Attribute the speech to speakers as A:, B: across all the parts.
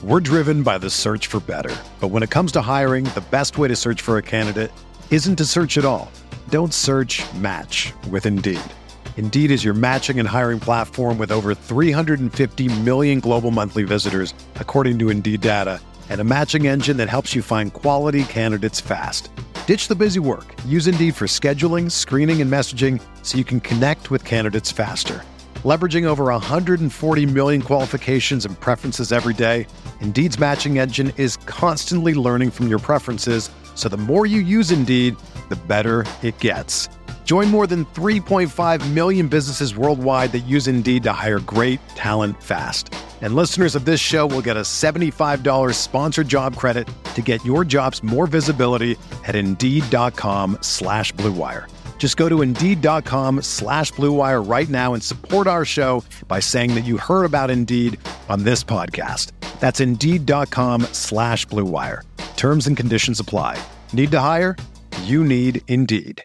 A: We're driven by the search for better. But when it comes to hiring, the best way to search for a candidate isn't to search at all. Don't search, match with Indeed. Indeed is your matching and hiring platform with over 350 million global monthly visitors, according to Indeed data, and a matching engine that helps you find quality candidates fast. Ditch the busy work. Use Indeed for scheduling, screening, and messaging so you can connect with candidates faster. Leveraging over 140 million qualifications and preferences every day, Indeed's matching engine is constantly learning from your preferences, so the more you use Indeed, the better it gets. Join more than 3.5 million businesses worldwide that use Indeed to hire great talent fast. And listeners of this show will get a $75 sponsored job credit to get your jobs more visibility at Indeed.com/Blue Wire. Just go to Indeed.com/Blue Wire right now and support our show by saying that you heard about Indeed on this podcast. That's Indeed.com/Blue Wire. Terms and conditions apply. Need to hire? You need Indeed.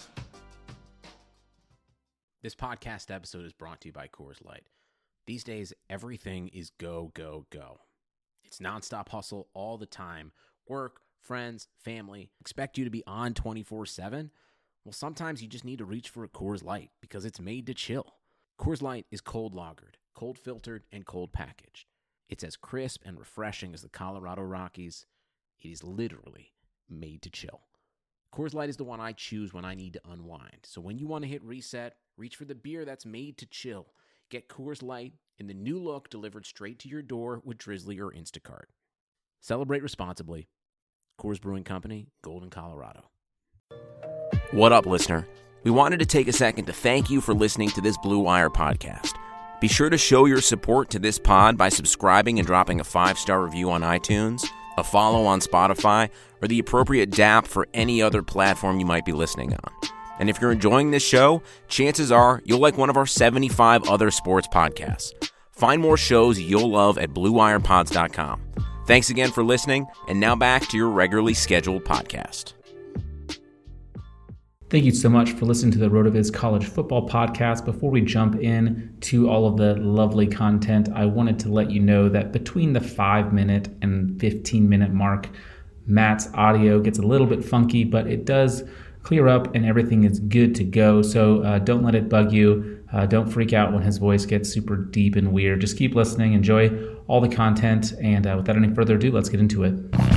B: This podcast episode is brought to you by Coors Light. These days, everything is go, go, go. It's nonstop hustle all the time. Work, friends, family, expect you to be on 24/7. Well, sometimes you just need to reach for a Coors Light because it's made to chill. Coors Light is cold lagered, cold filtered, and cold packaged. It's as crisp and refreshing as the Colorado Rockies. It is literally made to chill. Coors Light is the one I choose when I need to unwind. So when you want to hit reset, reach for the beer that's made to chill. Get Coors Light in the new look delivered straight to your door with Drizzly or Instacart. Celebrate responsibly. Coors Brewing Company, Golden, Colorado. What up, listener? We wanted to take a second to thank you for listening to this Blue Wire podcast. Be sure to show your support to this pod by subscribing and dropping a 5-star review on iTunes, a follow on Spotify, or the appropriate DAP for any other platform you might be listening on. And if you're enjoying this show, chances are you'll like one of our 75 other sports podcasts. Find more shows you'll love at BlueWirePods.com. Thanks again for listening, and now back to your regularly scheduled podcast.
C: Thank you so much for listening to the RotoViz College Football Podcast. Before we jump in to all of the lovely content, I wanted to let you know that between the 5-minute and 15-minute mark, Matt's audio gets a little bit funky, but it does clear up and everything is good to go. So don't let it bug you. Don't freak out when his voice gets super deep and weird. Just keep listening, enjoy all the content, and without any further ado, let's get into it.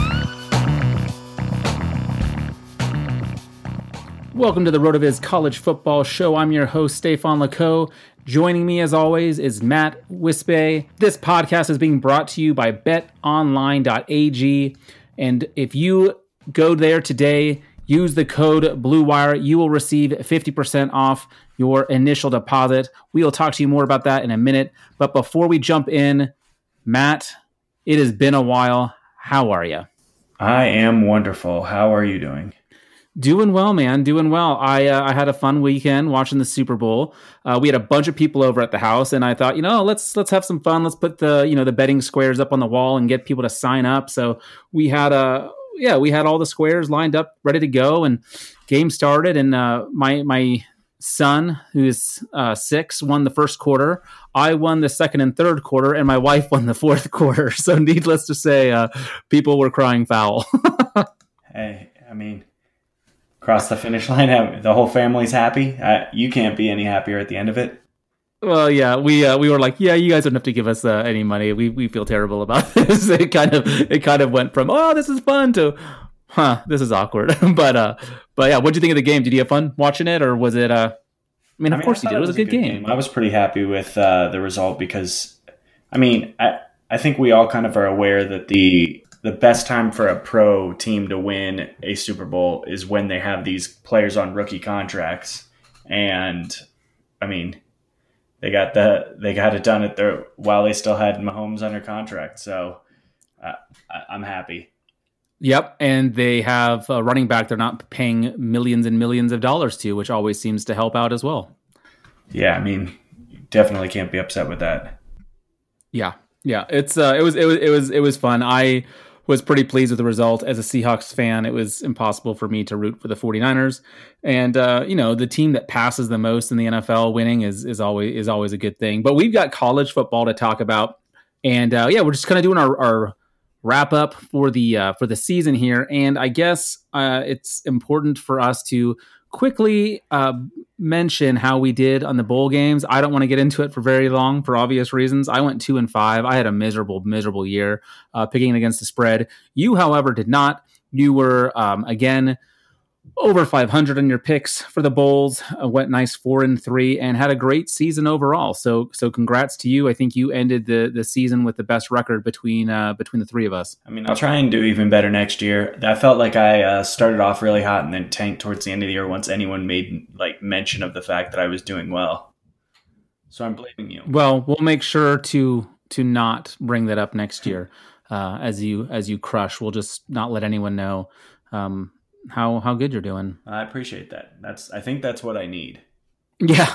C: Welcome to the RotoViz College Football Show. I'm your host, Stefan Leco. Joining me, as always, is Matt Wispe. This podcast is being brought to you by betonline.ag. And if you go there today, use the code BlueWire, you will receive 50% off your initial deposit. We will talk to you more about that in a minute. But before we jump in, Matt, it has been a while. How are you?
D: I am wonderful. How are you doing?
C: Doing well, man. Doing well. I had a fun weekend watching the Super Bowl. We had a bunch of people over at the house, and I thought, let's have some fun. Let's put the betting squares up on the wall and get people to sign up. So we had all the squares lined up, ready to go, and game started. And my son, who's 6, won the first quarter. I won the second and third quarter, and my wife won the fourth quarter. So needless to say, people were crying foul.
D: Hey, I mean, cross the finish line, the whole family's happy. You can't be any happier at the end of it.
C: Well, yeah, we were like, yeah, you guys don't have to give us any money. We feel terrible about this. It kind of went from, oh, this is fun to, this is awkward. but yeah, what did you think of the game? Did you have fun watching it, or was it? Of course you did. It was a good game.
D: I was pretty happy with the result because, I think we all kind of are aware that the best time for a pro team to win a Super Bowl is when they have these players on rookie contracts, and they got it done while they still had Mahomes under contract. So I'm happy.
C: Yep, and they have a running back they're not paying millions and millions of dollars to, which always seems to help out as well.
D: Yeah, definitely can't be upset with that.
C: Yeah, it was fun. I was pretty pleased with the result. As a Seahawks fan, it was impossible for me to root for the 49ers. And the team that passes the most in the NFL winning is always a good thing. But we've got college football to talk about. And yeah, we're just kind of doing our wrap up for the season here. And I guess it's important for us to quickly mention how we did on the bowl games. I don't want to get into it for very long for obvious reasons. I went 2-5. I had a miserable year picking against the spread. You, however, did not. You were again over 500 in your picks for the bowls. Went nice 4-3 and had a great season overall. So congrats to you. I think you ended the season with the best record between the three of us.
D: I mean, I'll try and do even better next year. I felt like I started off really hot and then tanked towards the end of the year once anyone made like mention of the fact that I was doing well. So I'm blaming you.
C: Well, we'll make sure to not bring that up next year as you crush. We'll just not let anyone know how good you're doing.
D: I appreciate that. I think that's what I need.
C: Yeah.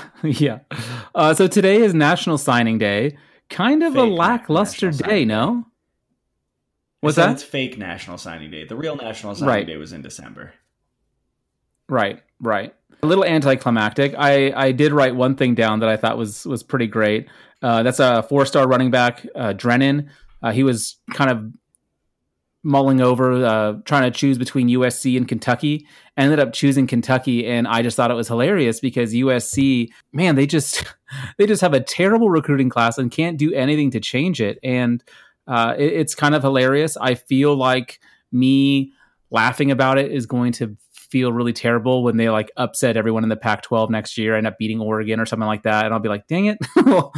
C: So today is National Signing Day. Kind of fake a lackluster day, no? What's that?
D: It's fake National Signing Day. The real National Signing Day was in December.
C: Right. A little anticlimactic. I did write one thing down that I thought was pretty great. That's a 4-star running back, Drennan. He was kind of mulling over, trying to choose between USC and Kentucky. Ended up choosing Kentucky, and I just thought it was hilarious because USC, man, they just have a terrible recruiting class and can't do anything to change it. And it's kind of hilarious. I feel like me laughing about it is going to feel really terrible when they like upset everyone in the Pac-12 next year, end up beating Oregon or something like that, and I'll be like, dang it,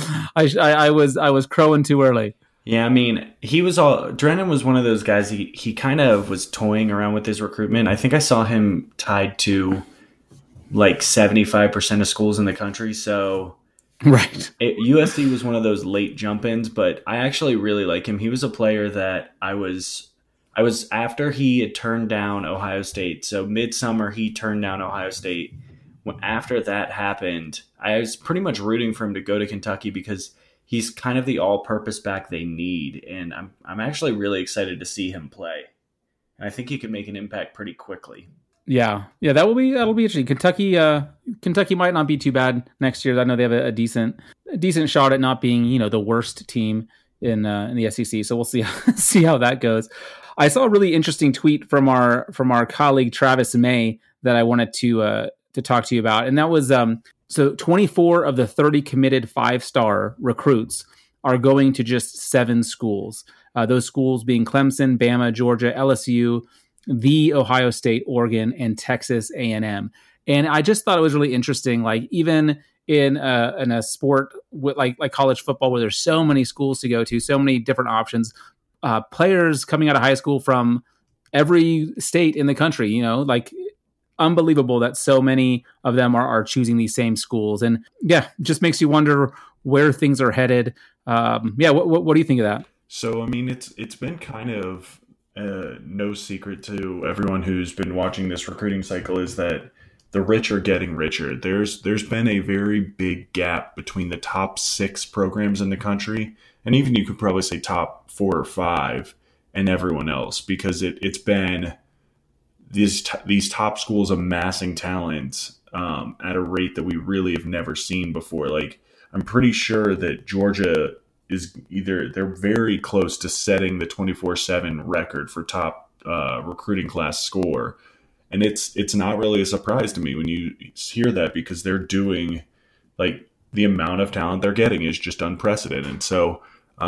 C: I was crowing too early.
D: Yeah, I mean, Drennan was one of those guys, he kind of was toying around with his recruitment. I think I saw him tied to like 75% of schools in the country. So
C: right.
D: USC was one of those late jump-ins, but I actually really like him. He was a player that I was after he had turned down Ohio State. So midsummer, he turned down Ohio State. After that happened, I was pretty much rooting for him to go to Kentucky because he's kind of the all-purpose back they need, and I'm actually really excited to see him play. And I think he could make an impact pretty quickly.
C: Yeah, that'll be interesting. Kentucky might not be too bad next year. I know they have a decent shot at not being the worst team in the SEC. So we'll see how that goes. I saw a really interesting tweet from our colleague Travis May that I wanted to talk to you about, and that was so 24 of the 30 committed 5-star recruits are going to just 7 schools. Those schools being Clemson, Bama, Georgia, LSU, the Ohio State, Oregon, and Texas A&M. And I just thought it was really interesting. Like even in a sport with like college football, where there's so many schools to go to, so many different options, players coming out of high school from every state in the country, like unbelievable that so many of them are choosing these same schools. And yeah, just makes you wonder where things are headed. What do you think of that?
E: So, I mean, it's been kind of no secret to everyone who's been watching this recruiting cycle is that the rich are getting richer. There's been a very big gap between the top 6 programs in the country, and even you could probably say top 4 or 5, and everyone else, because it's been these top schools amassing talent at a rate that we really have never seen before. Like, I'm pretty sure that Georgia is they're very close to setting the 24/7 record for top recruiting class score. And it's not really a surprise to me when you hear that, because they're doing, like, the amount of talent they're getting is just unprecedented. So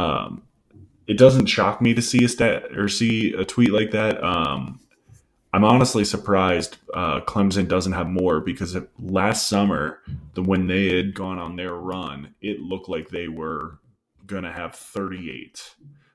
E: it doesn't shock me to see a stat or see a tweet like that. I'm honestly surprised Clemson doesn't have more, because last summer, when they had gone on their run, it looked like they were going to have 38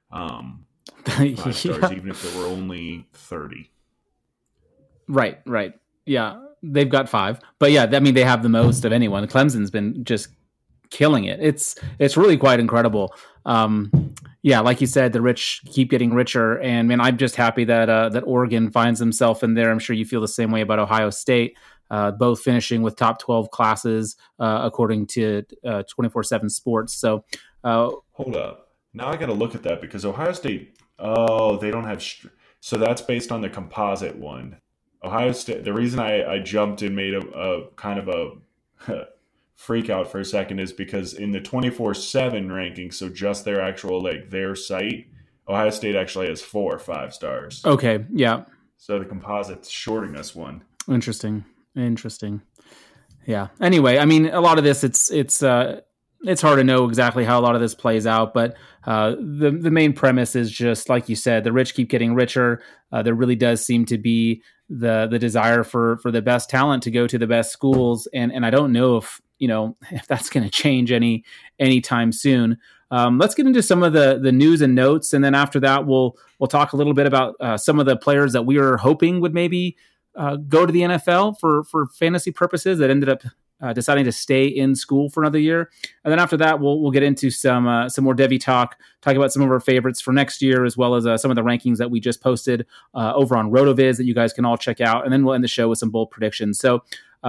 E: 5-stars, even if there were only 30.
C: Right. Yeah, they've got 5. But yeah, I mean, they have the most of anyone. Clemson's been just killing it. It's really quite incredible. Yeah, like you said, the rich keep getting richer, and man, I'm just happy that Oregon finds himself in there. I'm sure you feel the same way about Ohio State, both finishing with top 12 classes according to 24/7 Sports. So
E: hold up, now I got to look at that, because Ohio State, they don't have. So that's based on the composite one. Ohio State. The reason I jumped and made a kind of a freak out for a second is because in the 24/7 rankings, so just their actual their site, Ohio State actually has 4 5-stars.
C: Okay, yeah.
E: So the composite's shorting us one.
C: Interesting. Yeah. Anyway, I mean, a lot of this, it's hard to know exactly how a lot of this plays out, but the main premise is just like you said, the rich keep getting richer. There really does seem to be the desire for the best talent to go to the best schools, and I don't know if that's going to change anytime soon. Let's get into some of the news and notes, and then after that, we'll talk a little bit about some of the players that we were hoping would maybe go to the NFL for fantasy purposes that ended up deciding to stay in school for another year. And then after that, we'll get into some more Devy talk about some of our favorites for next year, as well as some of the rankings that we just posted over on RotoViz that you guys can all check out. And then we'll end the show with some bold predictions. So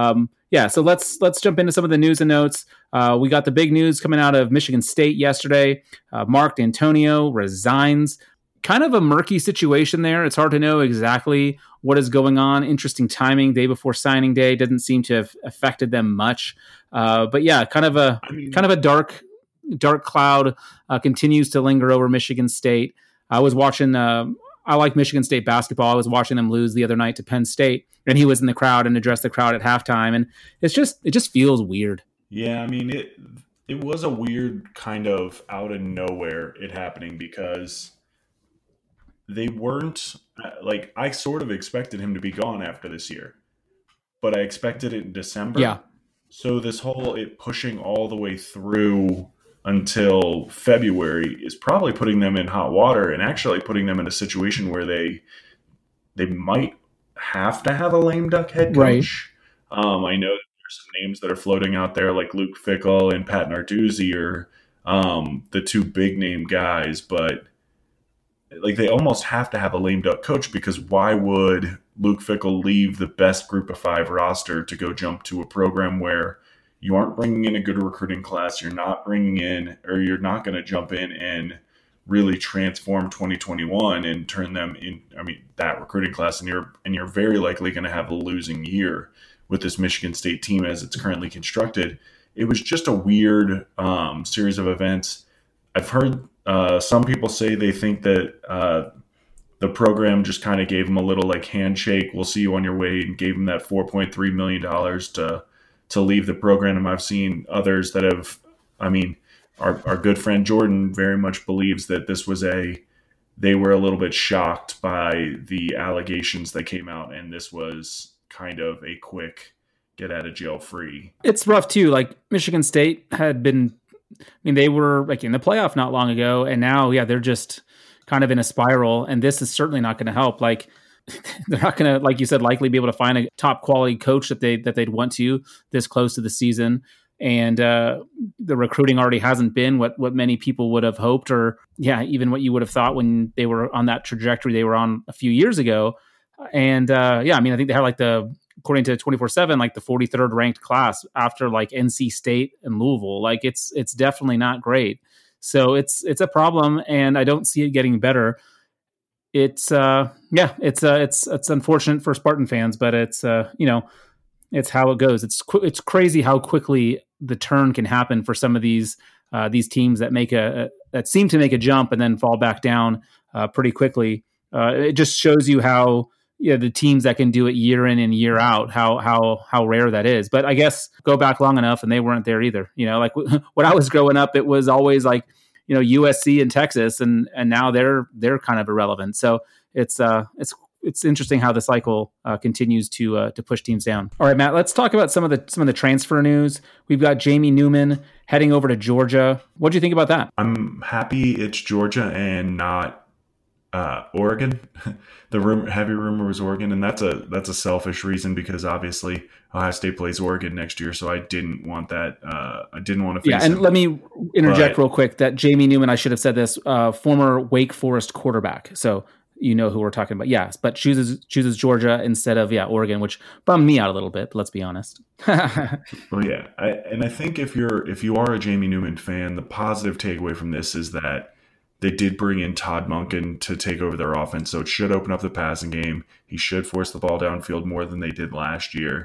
C: so let's jump into some of the news and notes. We got the big news coming out of Michigan State yesterday. Mark D'Antonio resigns. Kind of a murky situation there. It's hard to know exactly what is going on. Interesting timing, day before signing day. Doesn't seem to have affected them much. But yeah, kind of a dark cloud continues to linger over Michigan State. I was watching. I like Michigan State basketball. I was watching them lose the other night to Penn State, and he was in the crowd and addressed the crowd at halftime. And it just feels weird.
E: Yeah, I mean it was a weird kind of out of nowhere it happening because they weren't I sort of expected him to be gone after this year, but I expected it in December.
C: Yeah.
E: So this whole it pushing all the way through until February is probably putting them in hot water and actually putting them in a situation where they might have to have a lame duck head coach. Right. I know there's some names that are floating out there like Luke Fickell and Pat Narduzzi are the two big name guys, but they almost have to have a lame duck coach because why would Luke Fickell leave the best group of 5 roster to go jump to a program where you aren't bringing in a good recruiting class, you're not bringing in, or you're not going to jump in and really transform 2021 and turn them in, that recruiting class, and you're very likely going to have a losing year with this Michigan State team as it's currently constructed. It was just a weird series of events. I've heard some people say they think that the program just kind of gave him a little handshake, we'll see you on your way, and gave him that $4.3 million to leave the program. And I've seen others that have, our good friend Jordan very much believes that this was they were a little bit shocked by the allegations that came out, and this was kind of a quick get out of jail free.
C: It's rough too. Michigan State had been, they were in the playoff not long ago, and now, they're just kind of in a spiral, and this is certainly not going to help. They're not going to, like you said, likely be able to find a top quality coach that they'd want to this close to the season. And the recruiting already hasn't been what many people would have hoped, or even what you would have thought when they were on that trajectory they were on a few years ago. And I think they had according to 24/7, the 43rd ranked class after NC State and Louisville. It's definitely not great. So it's a problem, and I don't see it getting better. It's unfortunate for Spartan fans, but it's it's how it goes. It's crazy how quickly the turn can happen for some of these teams that that seem to make a jump and then fall back down pretty quickly. It just shows you how the teams that can do it year in and year out, how rare that is. But I guess go back long enough and they weren't there either. When I was growing up, it was always USC and Texas, and now they're kind of irrelevant. So it's interesting how the cycle continues to push teams down. All right, Matt, let's talk about some of the transfer news. We've got Jamie Newman heading over to Georgia. What do you think about that?
E: I'm happy it's Georgia and not Oregon. The heavy rumor was Oregon, and that's a selfish reason because obviously Ohio State plays Oregon next year, so I didn't want that. I didn't want to face him.
C: Let me interject real quick that Jamie Newman, I should have said this, former Wake Forest quarterback. So you know who we're talking about. Yes, but chooses Georgia instead of Oregon, which bummed me out a little bit. But let's be honest.
E: Well, yeah, I think if you are a Jamie Newman fan, the positive takeaway from this is that they did bring in Todd Monken to take over their offense, so it should open up the passing game. He should force the ball downfield more than they did last year.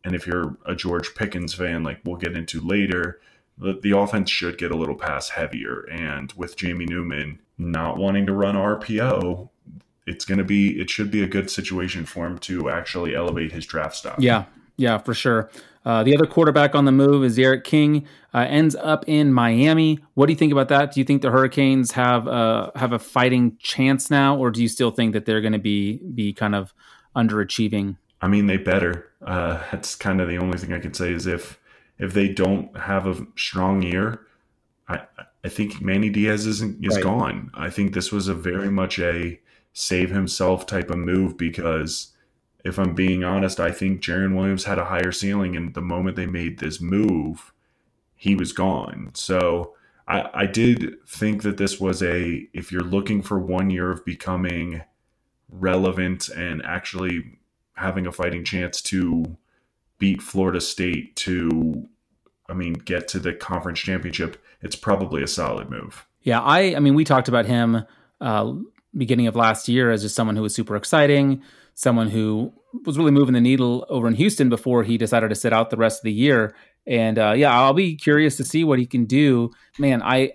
E: And if you're a George Pickens fan, like we'll get into later, the offense should get a little pass heavier. And with Jamie Newman not wanting to run RPO, it should be a good situation for him to actually elevate his draft stock.
C: Yeah, for sure. The other quarterback on the move is Eric King, ends up in Miami. What do you think about that? Do you think the Hurricanes have a fighting chance now, or do you still think that they're going to be kind of underachieving?
E: I mean, they better. That's kind of the only thing I can say is if they don't have a strong year, I think Manny Diaz is
C: right.
E: gone. I think this was a very much a save himself type of move because if I'm being honest, I think Jarren Williams had a higher ceiling, and the moment they made this move, he was gone. So I did think that this was if you're looking for 1 year of becoming relevant and actually having a fighting chance to beat Florida State to, get to the conference championship, it's probably a solid move.
C: Yeah, I mean, we talked about him beginning of last year as just someone who was super exciting, someone who was really moving the needle over in Houston before he decided to sit out the rest of the year. And I'll be curious to see what he can do. Man, I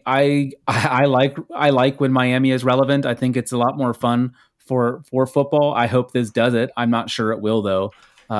C: like when Miami is relevant. I think it's a lot more fun for football. I hope this does it. I'm not sure it will though.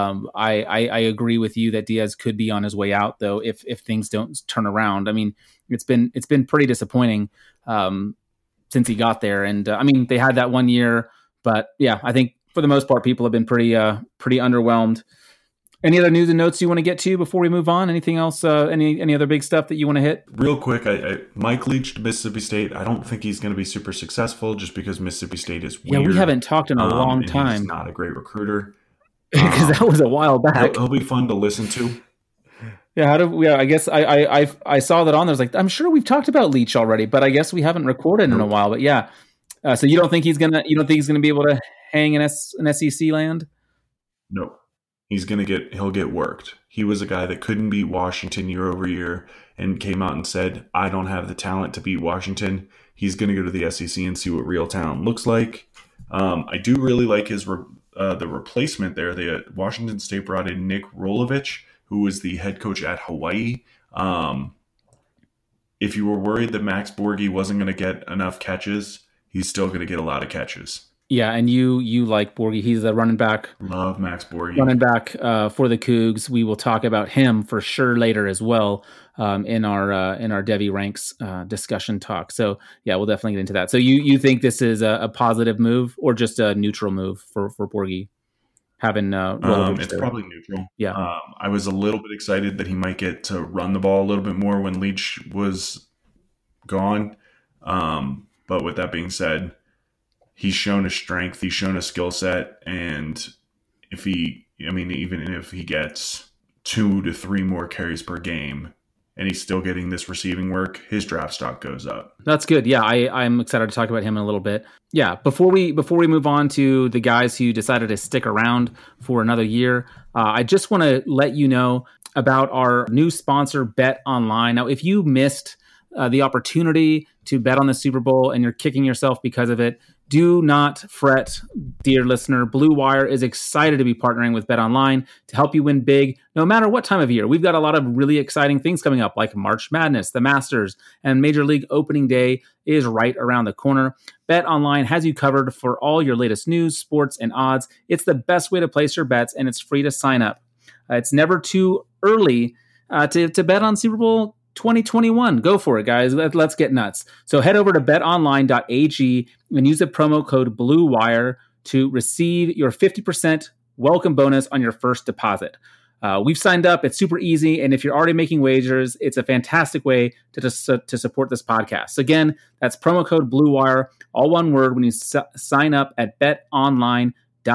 C: I agree with you that Diaz could be on his way out though if things don't turn around. I mean, it's been pretty disappointing since he got there, and they had that 1 year, but yeah, I think for the most part people have been pretty underwhelmed. Any other news and notes you want to get to before we move on? Anything else? Any other big stuff that you want to hit?
E: Real quick, Mike Leach to Mississippi State. I don't think he's going to be super successful just because Mississippi State is weird.
C: Yeah, we haven't talked in a long time.
E: He's not a great recruiter.
C: Because that was a while back.
E: He'll be fun to listen to.
C: Yeah, I guess I saw that on there. I was like, I'm sure we've talked about Leach already, but I guess we haven't recorded in a while. But yeah, so you don't think he's gonna be able to hang in SEC land?
E: No, he'll get worked. He was a guy that couldn't beat Washington year over year and came out and said, I don't have the talent to beat Washington. He's going to go to the SEC and see what real talent looks like. I do really like his the replacement there. Washington State brought in Nick Rolovich, who was the head coach at Hawaii. If you were worried that Max Borghi wasn't going to get enough catches, he's still going to get a lot of catches.
C: Yeah, and you like Borghi. He's the running back.
E: Love Max Borghi.
C: Running back for the Cougs. We will talk about him for sure later as well in our Devy Ranks discussion talk. So yeah, we'll definitely get into that. So you think this is a positive move or just a neutral move for Borghi? Having
E: it's probably neutral.
C: Yeah,
E: I was a little bit excited that he might get to run the ball a little bit more when Leach was gone. But with that being said, he's shown a strength, he's shown a skill set, and even if he gets 2 to 3 more carries per game and he's still getting this receiving work, his draft stock goes up.
C: That's good. Yeah, I'm excited to talk about him in a little bit. Yeah, before we move on to the guys who decided to stick around for another year, I just want to let you know about our new sponsor, Bet Online. Now, if you missed the opportunity to bet on the Super Bowl and you're kicking yourself because of it, do not fret, dear listener. Blue Wire is excited to be partnering with Bet Online to help you win big, no matter what time of year. We've got a lot of really exciting things coming up, like March Madness, the Masters, and Major League Opening Day is right around the corner. Bet Online has you covered for all your latest news, sports, and odds. It's the best way to place your bets, and it's free to sign up. It's never too early to bet on Super Bowl 2021. Go for it, guys. Let's get nuts. So head over to betonline.ag and use the promo code BlueWire to receive your 50% welcome bonus on your first deposit. We've signed up. It's super easy. And if you're already making wagers, it's a fantastic way to support this podcast. So again, that's promo code BlueWire, all one word, when you sign up at betonline.ag.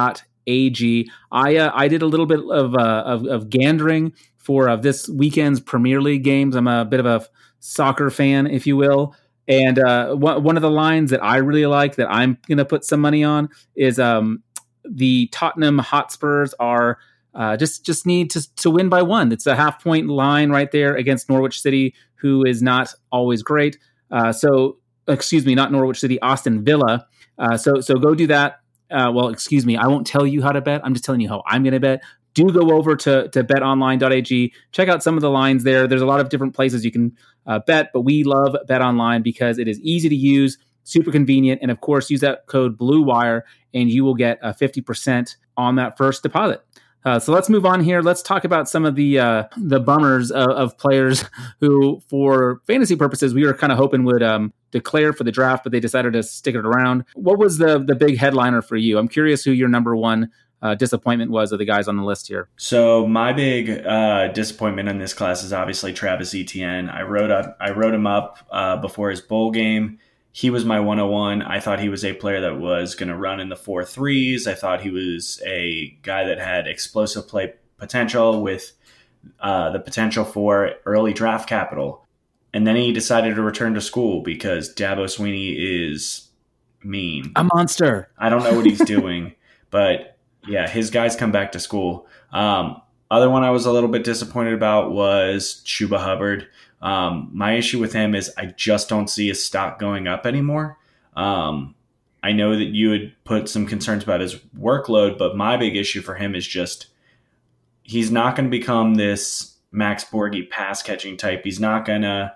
C: I did a little bit of gandering for this weekend's Premier League games. I'm a bit of a soccer fan, if you will. And one of the lines that I really like that I'm going to put some money on is the Tottenham Hotspurs are just need to win by 1. It's a 0.5-point line right there against Norwich City, who is not always great. Not Norwich City, Aston Villa. So go do that. I won't tell you how to bet. I'm just telling you how I'm going to bet. do go over to betonline.ag. Check out some of the lines there. There's a lot of different places you can bet, but we love BetOnline because it is easy to use, super convenient, and of course, use that code BLUEWIRE and you will get 50% on that first deposit. So let's move on here. Let's talk about some of the bummers of players who, for fantasy purposes, we were kind of hoping would declare for the draft, but they decided to stick it around. What was the big headliner for you? I'm curious who your number one disappointment was of the guys on the list here.
D: So my big disappointment in this class is obviously Travis Etienne. I wrote him up before his bowl game. He was my 101. I thought he was a player that was going to run in the 4.3s. I thought he was a guy that had explosive play potential with the potential for early draft capital. And then he decided to return to school because Dabo Swinney is mean.
C: A monster.
D: I don't know what he's doing, but yeah, his guys come back to school. Other one I was a little bit disappointed about was Chuba Hubbard. My issue with him is I just don't see his stock going up anymore. I know that you had put some concerns about his workload, but my big issue for him is just he's not going to become this Max Borghi pass catching type. He's not going to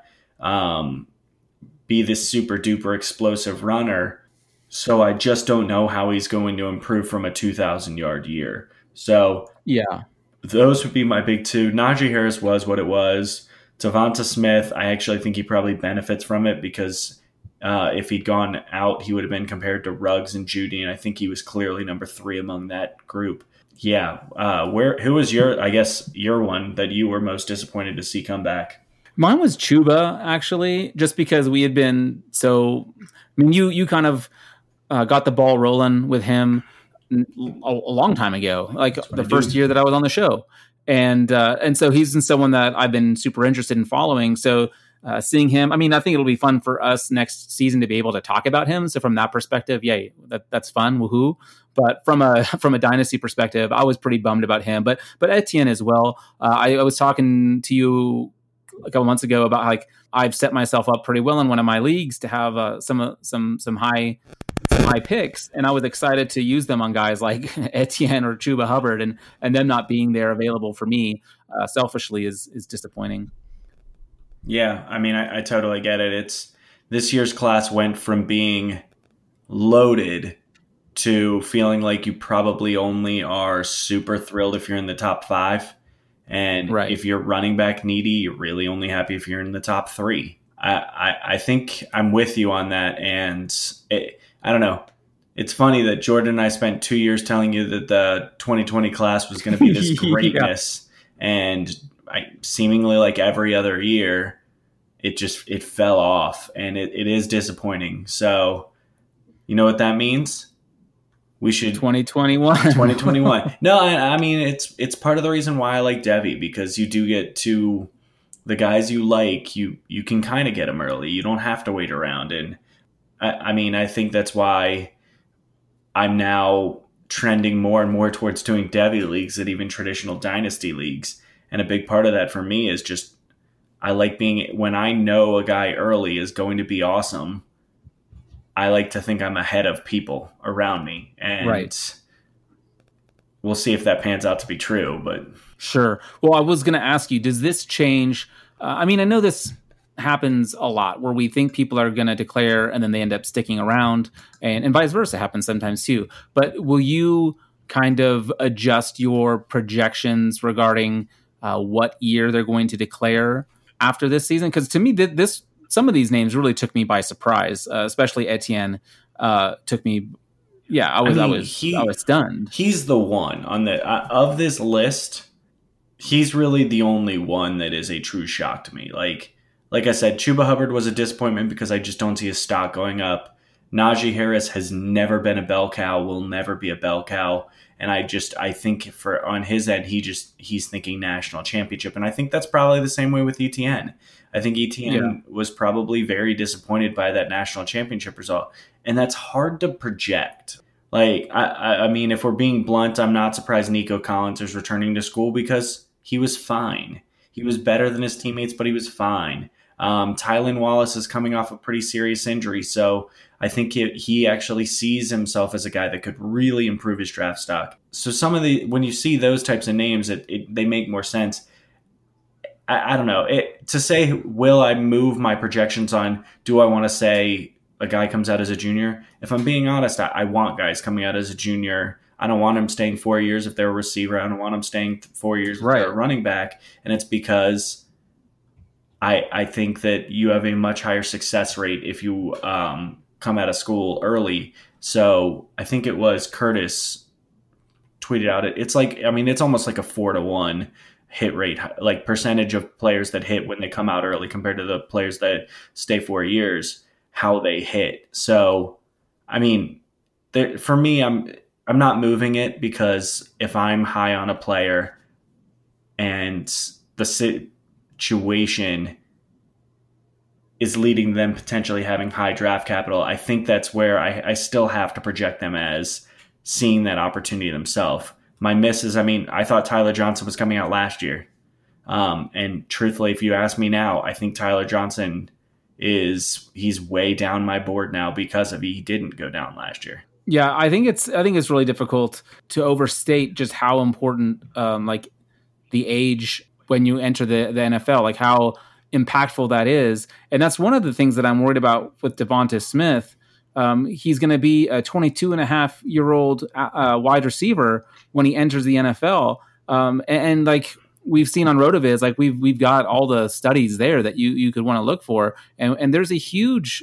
D: be this super duper explosive runner. So I just don't know how he's going to improve from a 2,000 yard year. So
C: yeah,
D: those would be my big two. Najee Harris was what it was. Devonta Smith, I actually think he probably benefits from it because if he'd gone out, he would have been compared to Ruggs and Judy, and I think he was clearly number 3 among that group. Yeah, who was your one that you were most disappointed to see come back?
C: Mine was Chuba, actually, just because we had been so. I mean, you kind of got the ball rolling with him a long time ago, like the first year that I was on the show. And so he's someone that I've been super interested in following. So seeing him, I mean, I think it'll be fun for us next season to be able to talk about him. So from that perspective, yay, that's fun. Woohoo. But from a dynasty perspective, I was pretty bummed about him. But Etienne as well. I was talking to you a couple months ago about like I've set myself up pretty well in one of my leagues to have some high picks, and I was excited to use them on guys like Etienne or Chuba Hubbard, and them not being there available for me selfishly is disappointing.
D: Yeah, I mean, I totally get it. It's this year's class went from being loaded to feeling like you probably only are super thrilled if you're in the top 5. And
C: right.
D: If you're running back needy, you're really only happy if you're in the top 3. I think I'm with you on that. And I don't know. It's funny that Jordan and I spent 2 years telling you that the 2020 class was going to be this greatness. Yeah. And seemingly like every other year, it fell off. And it is disappointing. So you know what that means? We should 2021. No, I mean it's part of the reason why I like Devy, because you do get to the guys you like. You can kind of get them early. You don't have to wait around. And I mean I think that's why I'm now trending more and more towards doing Devy leagues than even traditional dynasty leagues. And a big part of that for me is just I like being when I know a guy early is going to be awesome. I like to think I'm ahead of people around me, and
C: right.
D: We'll see if that pans out to be true. But
C: sure. Well, I was going to ask you, does this change? I mean, I know this happens a lot where we think people are going to declare and then they end up sticking around, and vice versa happens sometimes too. But will you kind of adjust your projections regarding what year they're going to declare after this season? Because to me, some of these names really took me by surprise, especially Etienne took me. Yeah, I was stunned.
D: He's the one on the of this list. He's really the only one that is a true shock to me. Like I said, Chuba Hubbard was a disappointment because I just don't see his stock going up. Najee Harris has never been a bell cow, will never be a bell cow. And I think on his end, he's thinking national championship. And I think that's probably the same way with Etienne. I think Etienne was probably very disappointed by that national championship result. And that's hard to project. Like, I mean, if we're being blunt, I'm not surprised Nico Collins is returning to school because he was fine. He was better than his teammates, but he was fine. Tylan Wallace is coming off a pretty serious injury, so I think he actually sees himself as a guy that could really improve his draft stock. So when you see those types of names, they make more sense. I don't know. To say, will I move my projections on, do I want to say a guy comes out as a junior? If I'm being honest, I want guys coming out as a junior. I don't want him staying 4 years if they're a receiver. I don't want him staying 4 years if they're a running back. And it's because I think that you have a much higher success rate if you come out of school early. So I think it was Curtis tweeted out it's almost like a 4-to-1 hit rate, like percentage of players that hit when they come out early compared to the players that stay 4 years, how they hit. So, I mean, for me, I'm not moving it, because if I'm high on a player and the situation is leading them potentially having high draft capital, I think that's where I still have to project them as seeing that opportunity themselves. My miss is, I thought Tyler Johnson was coming out last year. And truthfully, if you ask me now, I think Tyler Johnson he's way down my board now because he didn't go down last year.
C: Yeah, I think it's really difficult to overstate just how important like the age when you enter the NFL, like how impactful that is. And that's one of the things that I'm worried about with Devonta Smith. He's going to be a 22-and-a-half-year-old wide receiver when he enters the NFL. And like we've seen on RotoViz, like we've got all the studies there that you could want to look for. And there's a huge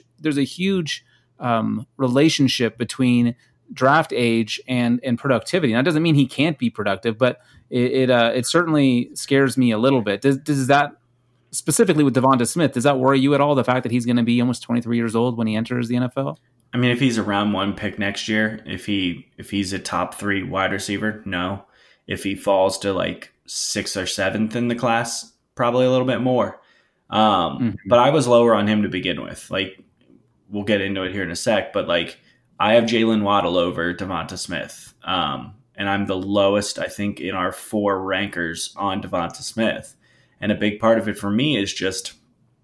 C: relationship between draft age and productivity. Now, that doesn't mean he can't be productive, but it certainly scares me a little bit. Does that, specifically with Devonta Smith, does that worry you at all, the fact that he's going to be almost 23 years old when he enters the NFL?
D: If he's a round 1 pick next year, if he's a top 3 wide receiver, no. If he falls to like 6th or 7th in the class, probably a little bit more. But I was lower on him to begin with. Like, we'll get into it here in a sec, but like I have Jalen Waddle over Devonta Smith. And I'm the lowest, I think, in our 4 rankers on Devonta Smith. And a big part of it for me is just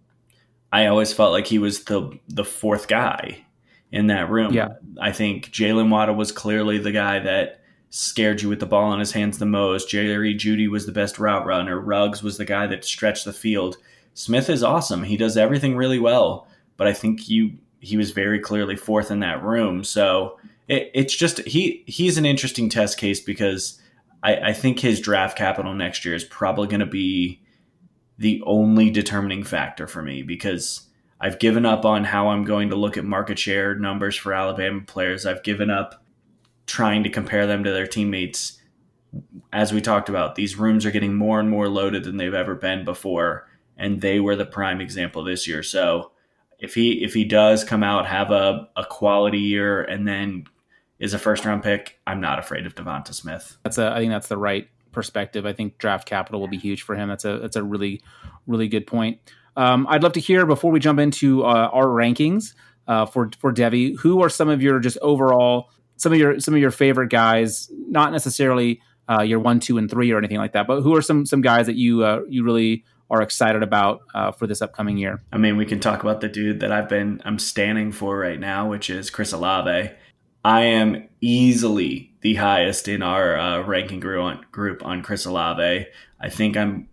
D: I always felt like he was the 4th guy in that room.
C: Yeah.
D: I think Jalen Waddle was clearly the guy that scared you with the ball in his hands the most. Jerry Jeudy was the best route runner. Ruggs was the guy that stretched the field. Smith is awesome. He does everything really well, but I think he was very clearly 4th in that room. So it's just he's an interesting test case, because I think his draft capital next year is probably going to be the only determining factor for me, because I've given up on how I'm going to look at market share numbers for Alabama players. I've given up trying to compare them to their teammates. As we talked about, these rooms are getting more and more loaded than they've ever been before, and they were the prime example this year. So if he does come out, have a quality year, and then is a first-round pick, I'm not afraid of Devonta Smith.
C: I think that's the right perspective. I think draft capital will be huge for him. That's a really, really good point. I'd love to hear, before we jump into our rankings for Devi, who are some of your just overall, some of your favorite guys, not necessarily your 1, 2, and 3 or anything like that, but who are some guys that you really are excited about for this upcoming year?
D: We can talk about the dude that I'm standing for right now, which is Chris Olave. I am easily the highest in our ranking group on Chris Olave. I think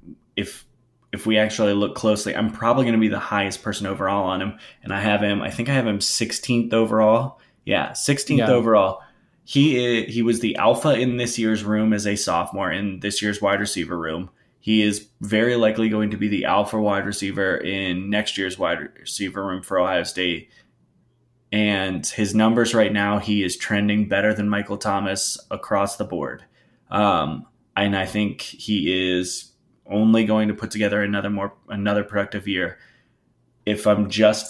D: if we actually look closely, I'm probably going to be the highest person overall on him. And I think I have him 16th overall. Yeah, 16th overall. He was the alpha in this year's room as a sophomore, in this year's wide receiver room. He is very likely going to be the alpha wide receiver in next year's wide receiver room for Ohio State. And his numbers right now, he is trending better than Michael Thomas across the board. And I think he is only going to put together another productive year. If I'm just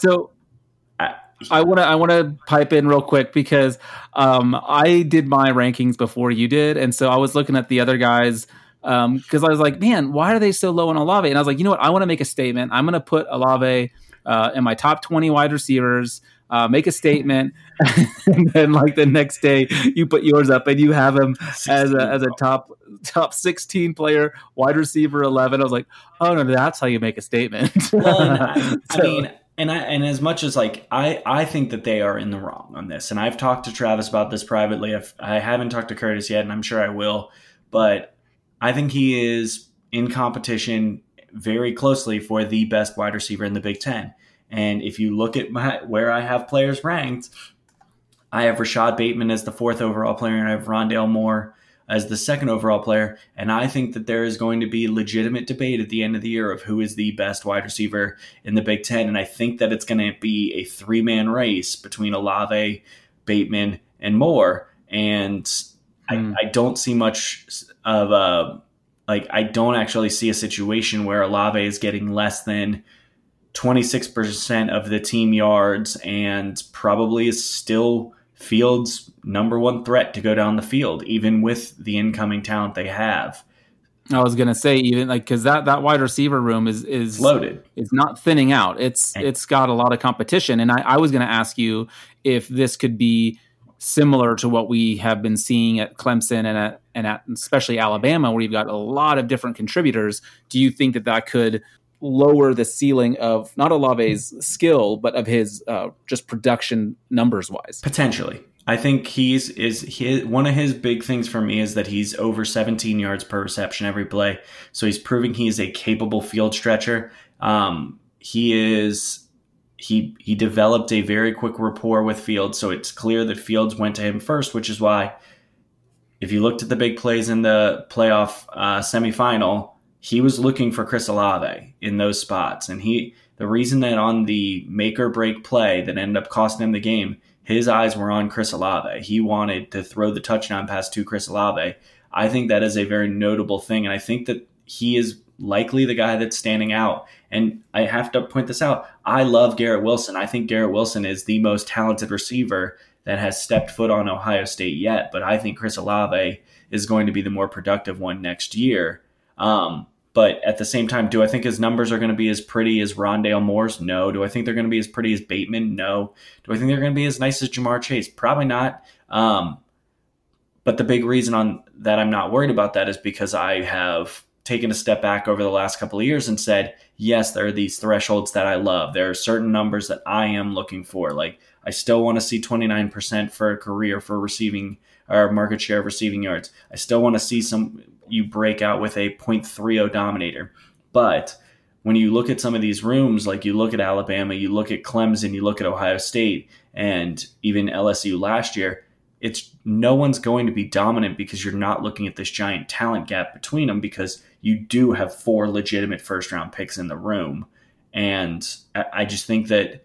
C: I want to pipe in real quick, because I did my rankings before you did, and so I was looking at the other guys because I was like, man, why are they so low on Olave? And I was like, you know what? I want to make a statement. I'm going to put Olave in my top 20 wide receivers. make a statement, and then like the next day you put yours up and you have him as a top 16 player, wide receiver 11. I was like, oh no, that's how you make a statement.
D: Well, I mean, and as much as like I think that they are in the wrong on this, and I've talked to Travis about this privately. I haven't talked to Curtis yet, and I'm sure I will, but I think he is in competition very closely for the best wide receiver in the Big Ten. And if you look at where I have players ranked, I have Rashad Bateman as the 4th overall player, and I have Rondale Moore as the 2nd overall player. And I think that there is going to be legitimate debate at the end of the year of who is the best wide receiver in the Big Ten. And I think that it's going to be a 3-man race between Olave, Bateman, and Moore. And I don't see much of I don't actually see a situation where Olave is getting less than 26% of the team yards and probably is still Fields' number 1 threat to go down the field, even with the incoming talent they have.
C: I was going to say, even like, because that wide receiver room is
D: loaded.
C: It's not thinning out. It's got a lot of competition. And I was going to ask you if this could be similar to what we have been seeing at Clemson and at especially Alabama, where you've got a lot of different contributors. Do you think that could lower the ceiling of not Olave's skill, but of his just production numbers wise?
D: Potentially. I think one of his big things for me is that he's over 17 yards per reception every play. So he's proving he is a capable field stretcher. He developed a very quick rapport with Fields, so it's clear that Fields went to him first, which is why if you looked at the big plays in the playoff semifinal, he was looking for Chris Olave in those spots. And the reason that on the make or break play that ended up costing him the game, his eyes were on Chris Olave. He wanted to throw the touchdown pass to Chris Olave. I think that is a very notable thing, and I think that he is likely the guy that's standing out. And I have to point this out. I love Garrett Wilson. I think Garrett Wilson is the most talented receiver that has stepped foot on Ohio State yet. But I think Chris Olave is going to be the more productive one next year. But at the same time, do I think his numbers are going to be as pretty as Rondale Moore's? No. Do I think they're going to be as pretty as Bateman? No. Do I think they're going to be as nice as Jamar Chase? Probably not. But the big reason on that I'm not worried about that is because I have taken a step back over the last couple of years and said, yes, there are these thresholds that I love. There are certain numbers that I am looking for. Like, I still want to see 29% for a career for receiving or market share of receiving yards. I still want to see you break out with a .30 dominator. But when you look at some of these rooms, like you look at Alabama, you look at Clemson, you look at Ohio State, and even LSU last year, no one's going to be dominant because you're not looking at this giant talent gap between them, because you do have 4 legitimate first-round picks in the room. And I just think that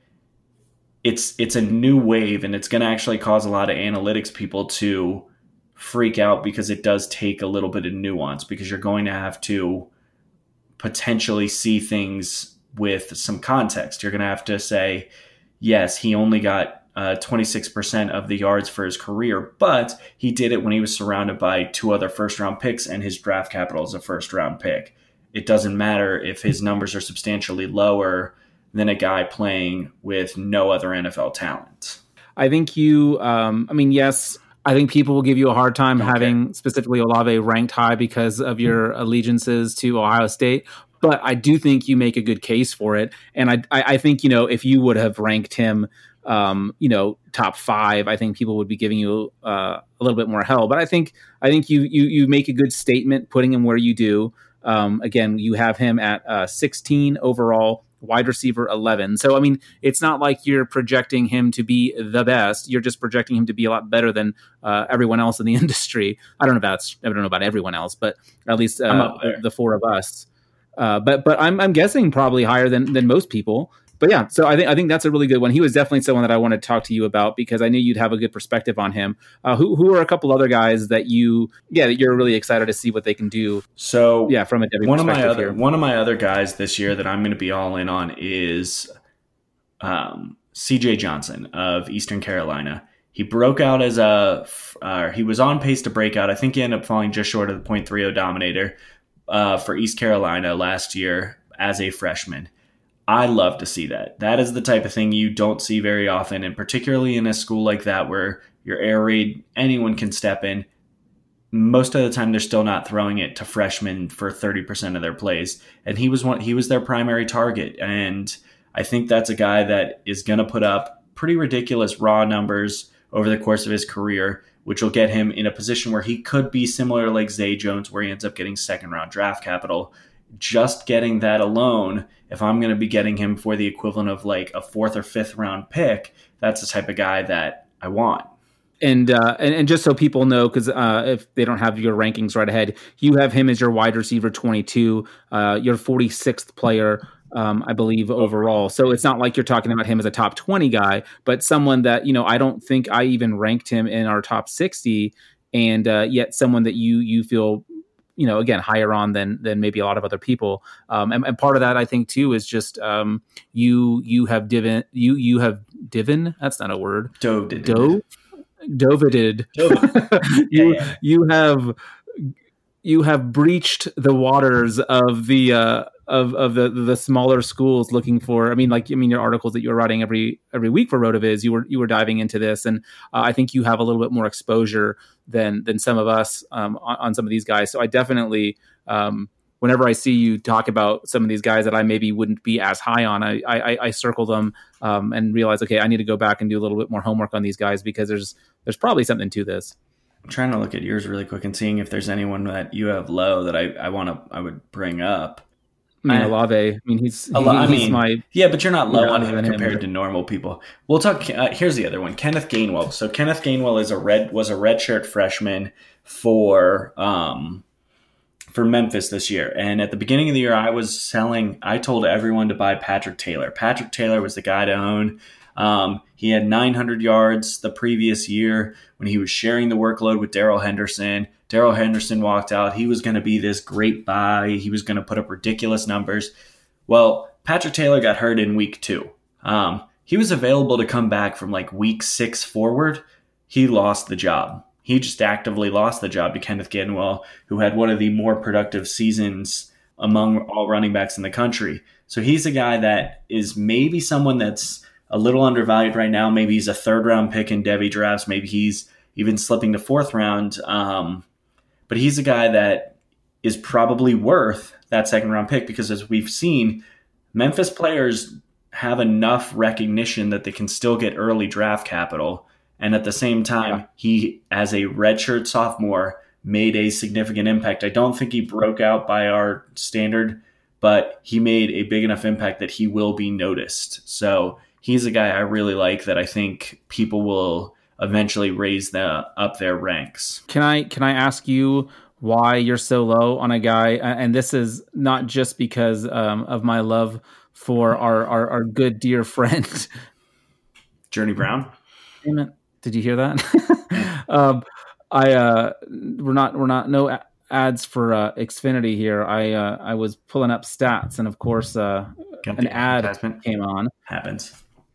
D: it's a new wave, and it's going to actually cause a lot of analytics people to freak out, because it does take a little bit of nuance, because you're going to have to potentially see things with some context. You're going to have to say, yes, he only got 26% of the yards for his career, but he did it when he was surrounded by 2 other first-round picks, and his draft capital is a first-round pick. It doesn't matter if his numbers are substantially lower than a guy playing with no other NFL talent.
C: I think yes, I think people will give you a hard time having specifically Olave ranked high because of your allegiances to Ohio State. But I do think you make a good case for it. And I think, if you would have ranked him, top 5, I think people would be giving you a little bit more hell. But I think you make a good statement putting him where you do. Again, you have him at 16 overall, wide receiver 11. So, it's not like you're projecting him to be the best. You're just projecting him to be a lot better than everyone else in the industry. I don't know about everyone else, but at least the 4 of us. But I'm guessing probably higher than most people. But yeah, so I think that's a really good one. He was definitely someone that I want to talk to you about, because I knew you'd have a good perspective on him. Who are a couple other guys that you're really excited to see what they can do?
D: So
C: yeah, from a Debbie perspective
D: one of my other guys this year that I'm going to be all in on is C.J. Johnson of Eastern Carolina. He broke out as he was on pace to break out. I think he ended up falling just short of the .30 dominator for East Carolina last year as a freshman. I love to see that. That is the type of thing you don't see very often, and particularly in a school like that where your air raid, anyone can step in. Most of the time, they're still not throwing it to freshmen for 30% of their plays, and he was their primary target. And I think that's a guy that is going to put up pretty ridiculous raw numbers over the course of his career, which will get him in a position where he could be similar like Zay Jones, where he ends up getting second-round draft capital. Just getting that alone, if I'm going to be getting him for the equivalent of like a 4th or 5th round pick, that's the type of guy that I want.
C: And just so people know, because if they don't have your rankings right ahead, you have him as your wide receiver 22, your 46th player, I believe, overall. So it's not like you're talking about him as a top 20 guy, but someone that, I don't think I even ranked him in our top 60, and yet someone that you feel, again, higher on than maybe a lot of other people. And part of that, I think, too, is just you have divin. That's not a word. Dovided. You have breached the waters of the smaller schools looking for. Your articles that you were writing every week for RotoViz, you were diving into this, and I think you have a little bit more exposure than some of us on some of these guys. So I definitely, whenever I see you talk about some of these guys that I maybe wouldn't be as high on, I circle them and realize, okay, I need to go back and do a little bit more homework on these guys, because there's probably something to this.
D: I'm trying to look at yours really quick and seeing if there's anyone that you have low that I would bring up.
C: Olave. He's my...
D: Yeah, but you're not low on him compared to normal people. We'll talk... here's the other one, Kenneth Gainwell. So Kenneth Gainwell was a redshirt freshman for Memphis this year. And at the beginning of the year, I told everyone to buy Patrick Taylor. Patrick Taylor was the guy to own. He had 900 yards the previous year when he was sharing the workload with Darrell Henderson. Darrell Henderson walked out. He was going to be this great buy. He was going to put up ridiculous numbers. Well, Patrick Taylor got hurt in week 2. He was available to come back from like week 6 forward. He lost the job. He just actively lost the job to Kenneth Gainwell, who had one of the more productive seasons among all running backs in the country. So he's a guy that is maybe someone that's a little undervalued right now. Maybe he's a 3rd-round pick in Devy drafts. Maybe he's even slipping to 4th round. But he's a guy that is probably worth that 2nd-round pick, because as we've seen, Memphis players have enough recognition that they can still get early draft capital. And at the same time, he, as a redshirt sophomore, made a significant impact. I don't think he broke out by our standard, but he made a big enough impact that he will be noticed. So he's a guy I really like that I think people will eventually raise up their ranks.
C: Can I ask you why you're so low on a guy? And this is not just because of my love for our good dear friend
D: Journey Brown.
C: Damn it. Did you hear that? We're not no ads for Xfinity here. I was pulling up stats, and of course an ad came on.
D: Happens.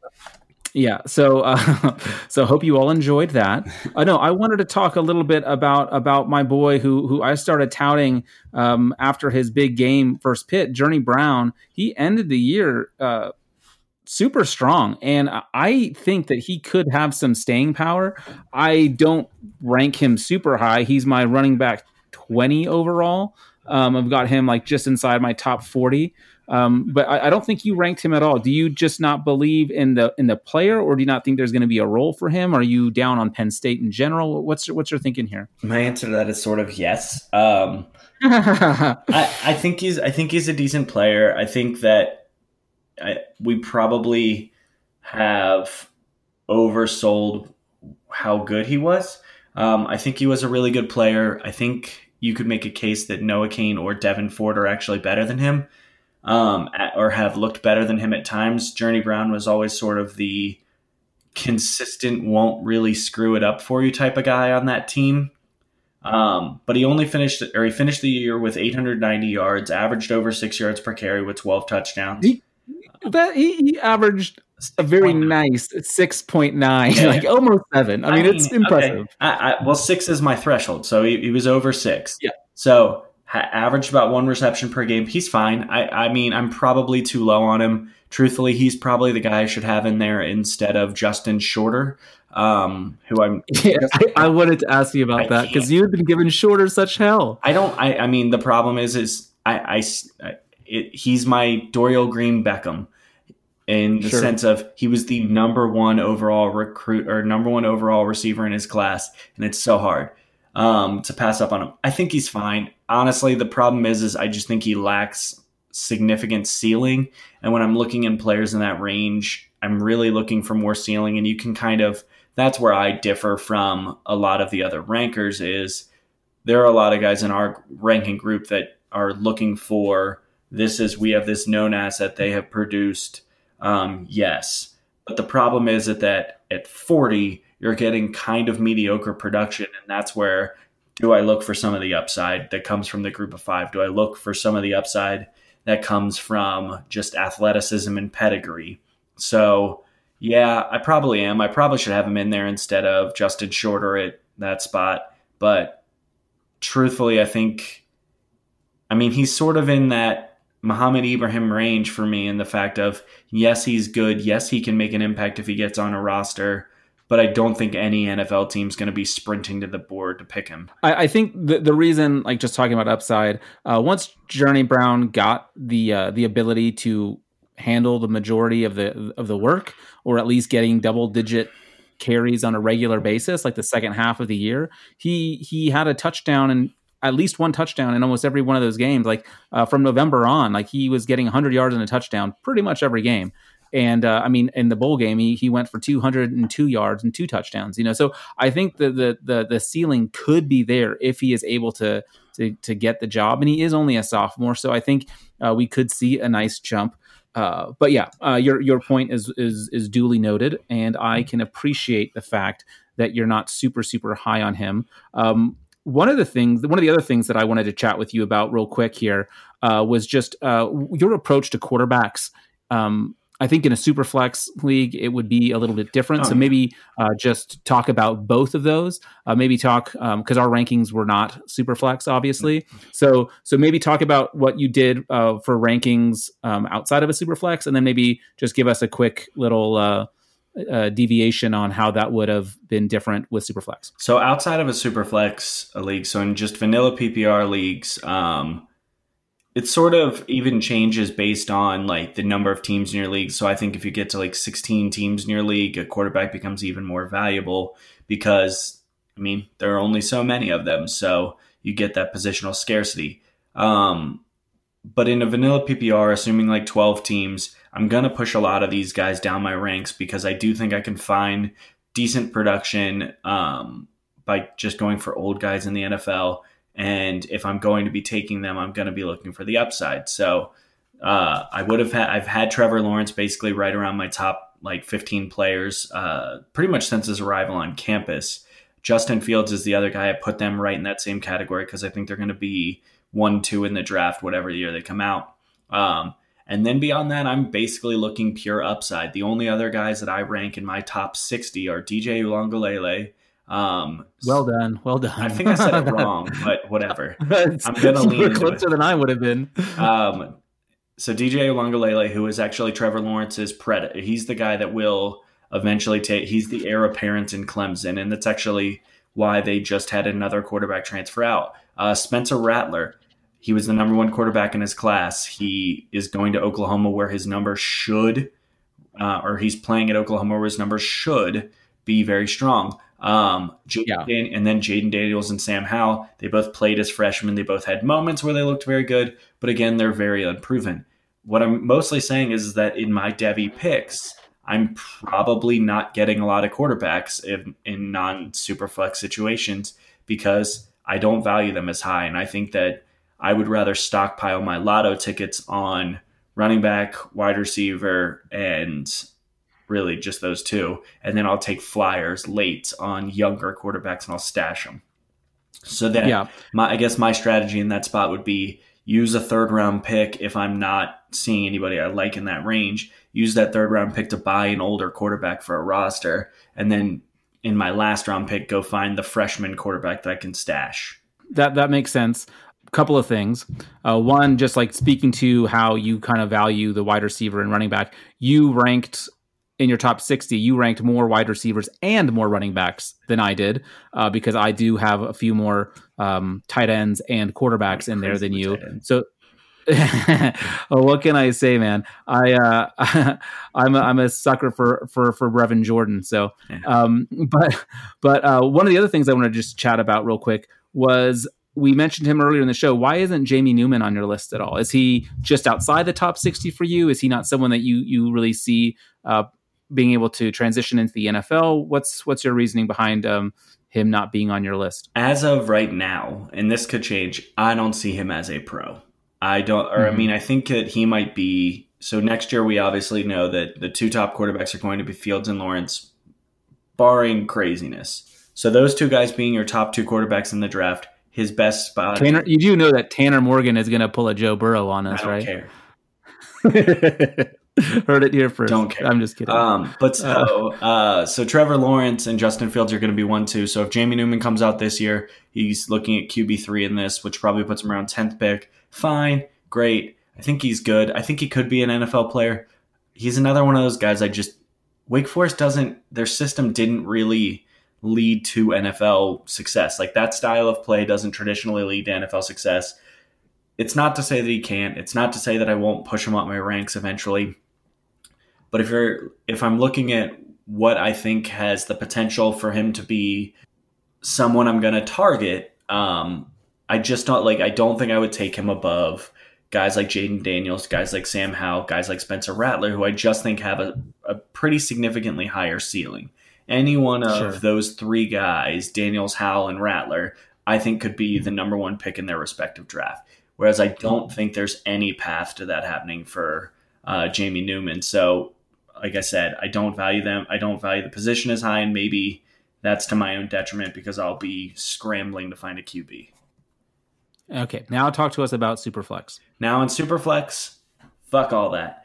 C: Yeah, so hope you all enjoyed that. No, I wanted to talk a little bit about my boy who I started touting after his big game first pit, Journey Brown. He ended the year super strong, and I think that he could have some staying power. I don't rank him super high. He's my running back 20 overall. I've got him like just inside my top 40. But I don't think you ranked him at all. Do you just not believe in the player, or do you not think there's going to be a role for him? Are you down on Penn State in general? What's your thinking here?
D: My answer to that is sort of yes. I think he's a decent player. I think that we probably have oversold how good he was. I think he was a really good player. I think you could make a case that Noah Cain or Devin Ford are actually better than him. Or have looked better than him at times. Journey Brown was always sort of the consistent, won't really screw it up for you type of guy on that team. But he finished the year with 890 yards, averaged over 6 yards per carry with 12 touchdowns.
C: He averaged a very nice 6.9, like almost 7. I mean, it's impressive.
D: Okay. 6 is my threshold, so he was over 6.
C: Yeah.
D: So averaged about 1 reception per game. He's fine. I mean, I'm probably too low on him. Truthfully, he's probably the guy I should have in there instead of Justin Shorter, who I'm.
C: Yeah, I wanted to ask you about that because you've been giving Shorter such hell.
D: I mean, the problem is he's my Dorial Green Beckham in the sense of he was the number one overall recruit or number one overall receiver in his class, and it's so hard to pass up on him. I think he's fine. Honestly, the problem is I just think he lacks significant ceiling. And when I'm looking in players in that range, I'm really looking for more ceiling. And you can that's where I differ from a lot of the other rankers is there are a lot of guys in our ranking group that are looking for we have this known asset they have produced. Yes. But the problem is that at 40, you're getting kind of mediocre production. And that's where do I look for some of the upside that comes from the group of 5? Do I look for some of the upside that comes from just athleticism and pedigree? So, yeah, I probably am. I probably should have him in there instead of Justin Shorter at that spot. But truthfully, he's sort of in that Muhammad Ibrahim range for me in the fact of, yes, he's good. Yes, he can make an impact if he gets on a roster. But I don't think any NFL team's going to be sprinting to the board to pick him.
C: I think the reason, like just talking about upside, once Journey Brown got the ability to handle the majority of the work, or at least getting double-digit carries on a regular basis, like the second half of the year, he had a touchdown and at least one touchdown in almost every one of those games. Like from November on, like he was getting 100 yards and a touchdown pretty much every game. And in the bowl game, he went for 202 yards and 2 touchdowns. So I think the ceiling could be there if he is able to get the job, and he is only a sophomore, so I think we could see a nice jump. But yeah, your point is duly noted, and I can appreciate the fact that you're not super super high on him. One of the other things that I wanted to chat with you about real quick here was just your approach to quarterbacks. I think in a super flex league, it would be a little bit different. So maybe just talk about both of those. Maybe talk because our rankings were not super flex, obviously. So maybe talk about what you did for rankings outside of a super flex, and then maybe just give us a quick little deviation on how that would have been different with super flex.
D: So outside of a super flex league, so in just vanilla PPR leagues, it sort of even changes based on like the number of teams in your league. So I think if you get to like 16 teams in your league, a quarterback becomes even more valuable because, there are only so many of them. So you get that positional scarcity. But in a vanilla PPR, assuming like 12 teams, I'm going to push a lot of these guys down my ranks because I do think I can find decent production by just going for old guys in the NFL. And if I'm going to be taking them, I'm going to be looking for the upside. So I've had Trevor Lawrence basically right around my top like 15 players pretty much since his arrival on campus. Justin Fields is the other guy. I put them right in that same category because I think they're going to be 1-2 in the draft, whatever year they come out. And then beyond that, I'm basically looking pure upside. The only other guys that I rank in my top 60 are DJ Uiagalelei.
C: Well done.
D: I think I said it wrong, but whatever. I'm gonna lean into
C: closer than I would have been.
D: So DJ Uiagalelei, who is actually Trevor Lawrence's predator, he's the guy that will eventually he's the heir apparent in Clemson, and that's actually why they just had another quarterback transfer out. Spencer Rattler, he was the number 1 quarterback in his class. He is going to Oklahoma where his numbers should, or he's playing at Oklahoma where his numbers should be very strong. And then Jaden Daniels and Sam Howell, they both played as freshmen. They both had moments where they looked very good, but again, they're very unproven. What I'm mostly saying is that in my Devy picks, I'm probably not getting a lot of quarterbacks in non-super flex situations because I don't value them as high. And I think that I would rather stockpile my lotto tickets on running back, wide receiver, and really just those 2. And then I'll take flyers late on younger quarterbacks and I'll stash them. So that I guess my strategy in that spot would be use a 3rd round pick. If I'm not seeing anybody I like in that range, use that 3rd round pick to buy an older quarterback for a roster. And then in my last round pick, go find the freshman quarterback that I can stash.
C: That makes sense. couple of things. One, just like speaking to how you kind of value the wide receiver and running back, you ranked in your top 60, you ranked more wide receivers and more running backs than I did, because I do have a few more tight ends and quarterbacks in there than you. So well, what can I say, man? I'm a sucker for Brevin Jordan. So, but one of the other things I want to just chat about real quick was, we mentioned him earlier in the show. Why isn't Jamie Newman on your list at all? Is he just outside the top 60 for you? Is he not someone that you really see being able to transition into the NFL? What's your reasoning behind him not being on your list?
D: As of right now, and this could change, I don't see him as a pro. I don't, or I mean, I think that he might be. So next year, we obviously know that the two top quarterbacks are going to be Fields and Lawrence, barring craziness. So those two guys being your top two quarterbacks in the draft, his best spot.
C: Tanner, you do know that Tanner Morgan is going to pull a Joe Burrow on us, right?
D: I don't care.
C: Heard it here first.
D: Don't care.
C: I'm just kidding.
D: So Trevor Lawrence and Justin Fields are going to be 1-2. So if Jamie Newman comes out this year, he's looking at QB3 in this, which probably puts him around 10th pick. Fine, great. I think he's good. I think he could be an NFL player. He's another one of those guys. Wake Forest their system didn't really lead to NFL success. Like, that style of play doesn't traditionally lead to NFL success. It's not to say that he can't. It's not to say that I won't push him up my ranks eventually. But if I'm looking at what I think has the potential for him to be someone I'm going to target, I don't think I would take him above guys like Jaden Daniels, guys like Sam Howell, guys like Spencer Rattler, who I just think have a pretty significantly higher ceiling. Any one of those three guys, Daniels, Howell, and Rattler, I think could be the number one pick in their respective draft. Whereas I don't think there's any path to that happening for Jamie Newman. So, like I said, I don't value them. I don't value the position as high, and maybe that's to my own detriment because I'll be scrambling to find a QB.
C: Okay, now talk to us about Superflex.
D: Now in Superflex, fuck all that.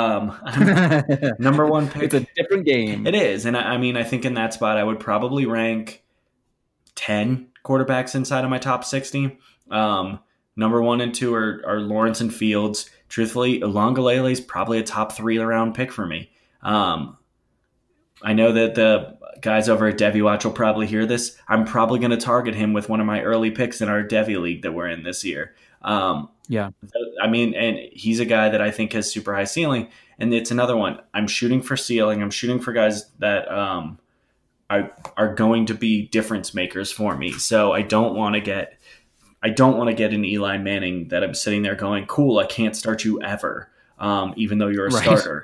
D: Number one pick.
C: It's a different game.
D: It is, and I think in that spot I would probably rank 10 quarterbacks inside of my top 60. Number 1 and 2 are Lawrence and Fields. Truthfully, Ulangalele is probably a top 3-round pick for me. I know that the guys over at Devi Watch will probably hear this. I'm probably going to target him with one of my early picks in our Devi League that we're in this year.
C: Yeah.
D: And he's a guy that I think has super high ceiling. And it's another one. I'm shooting for ceiling. I'm shooting for guys that are going to be difference makers for me. So I don't want to get an Eli Manning that I'm sitting there going, cool, I can't start you ever, even though you're a starter.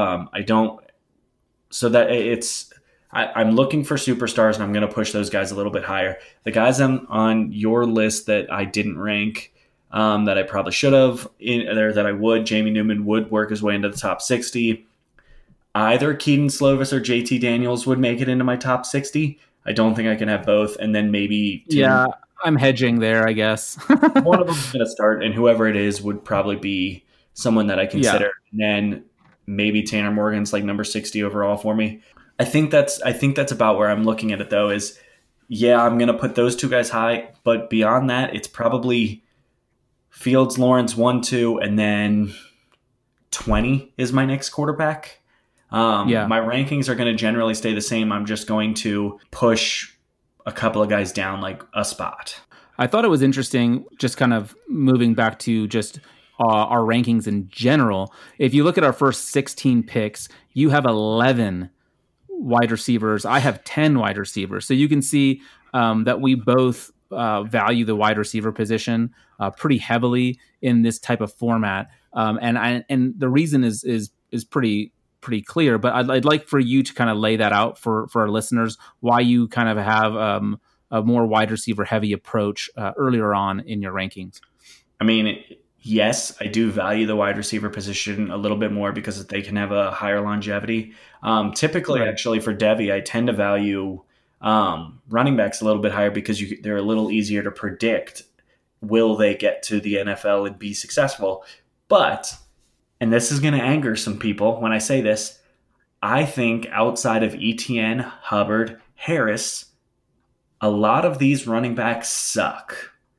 D: I'm looking for superstars, and I'm going to push those guys a little bit higher. The guys on your list that I didn't rank, that I probably should have, that I would, Jamie Newman would work his way into the top 60. Either Keaton Slovis or JT Daniels would make it into my top 60. I don't think I can have both. And then maybe
C: Yeah, I'm hedging there, I guess.
D: one of them's going to start, and whoever it is would probably be someone that I consider. Yeah. And then maybe Tanner Morgan's like number 60 overall for me. I think that's about where I'm looking at it, though, is, yeah, I'm going to put those two guys high, but beyond that, it's probably Fields, Lawrence, 1, 2, and then 20 is my next quarterback. My rankings are going to generally stay the same. I'm just going to push a couple of guys down like a spot.
C: I thought it was interesting, just kind of moving back to just our rankings in general. If you look at our first 16 picks, you have 11 wide receivers. I have 10 wide receivers. So you can see that we both value the wide receiver position pretty heavily in this type of format. And the reason is pretty clear, but I'd like for you to kind of lay that out for our listeners, why you kind of have a more wide receiver heavy approach earlier on in your rankings.
D: I mean, yes, I do value the wide receiver position a little bit more because they can have a higher longevity. Typically, actually, for Devi, I tend to value running backs a little bit higher because they're a little easier to predict. Will they get to the NFL and be successful? But, and this is going to anger some people when I say this, I think outside of Etienne, Hubbard, Harris, a lot of these running backs suck.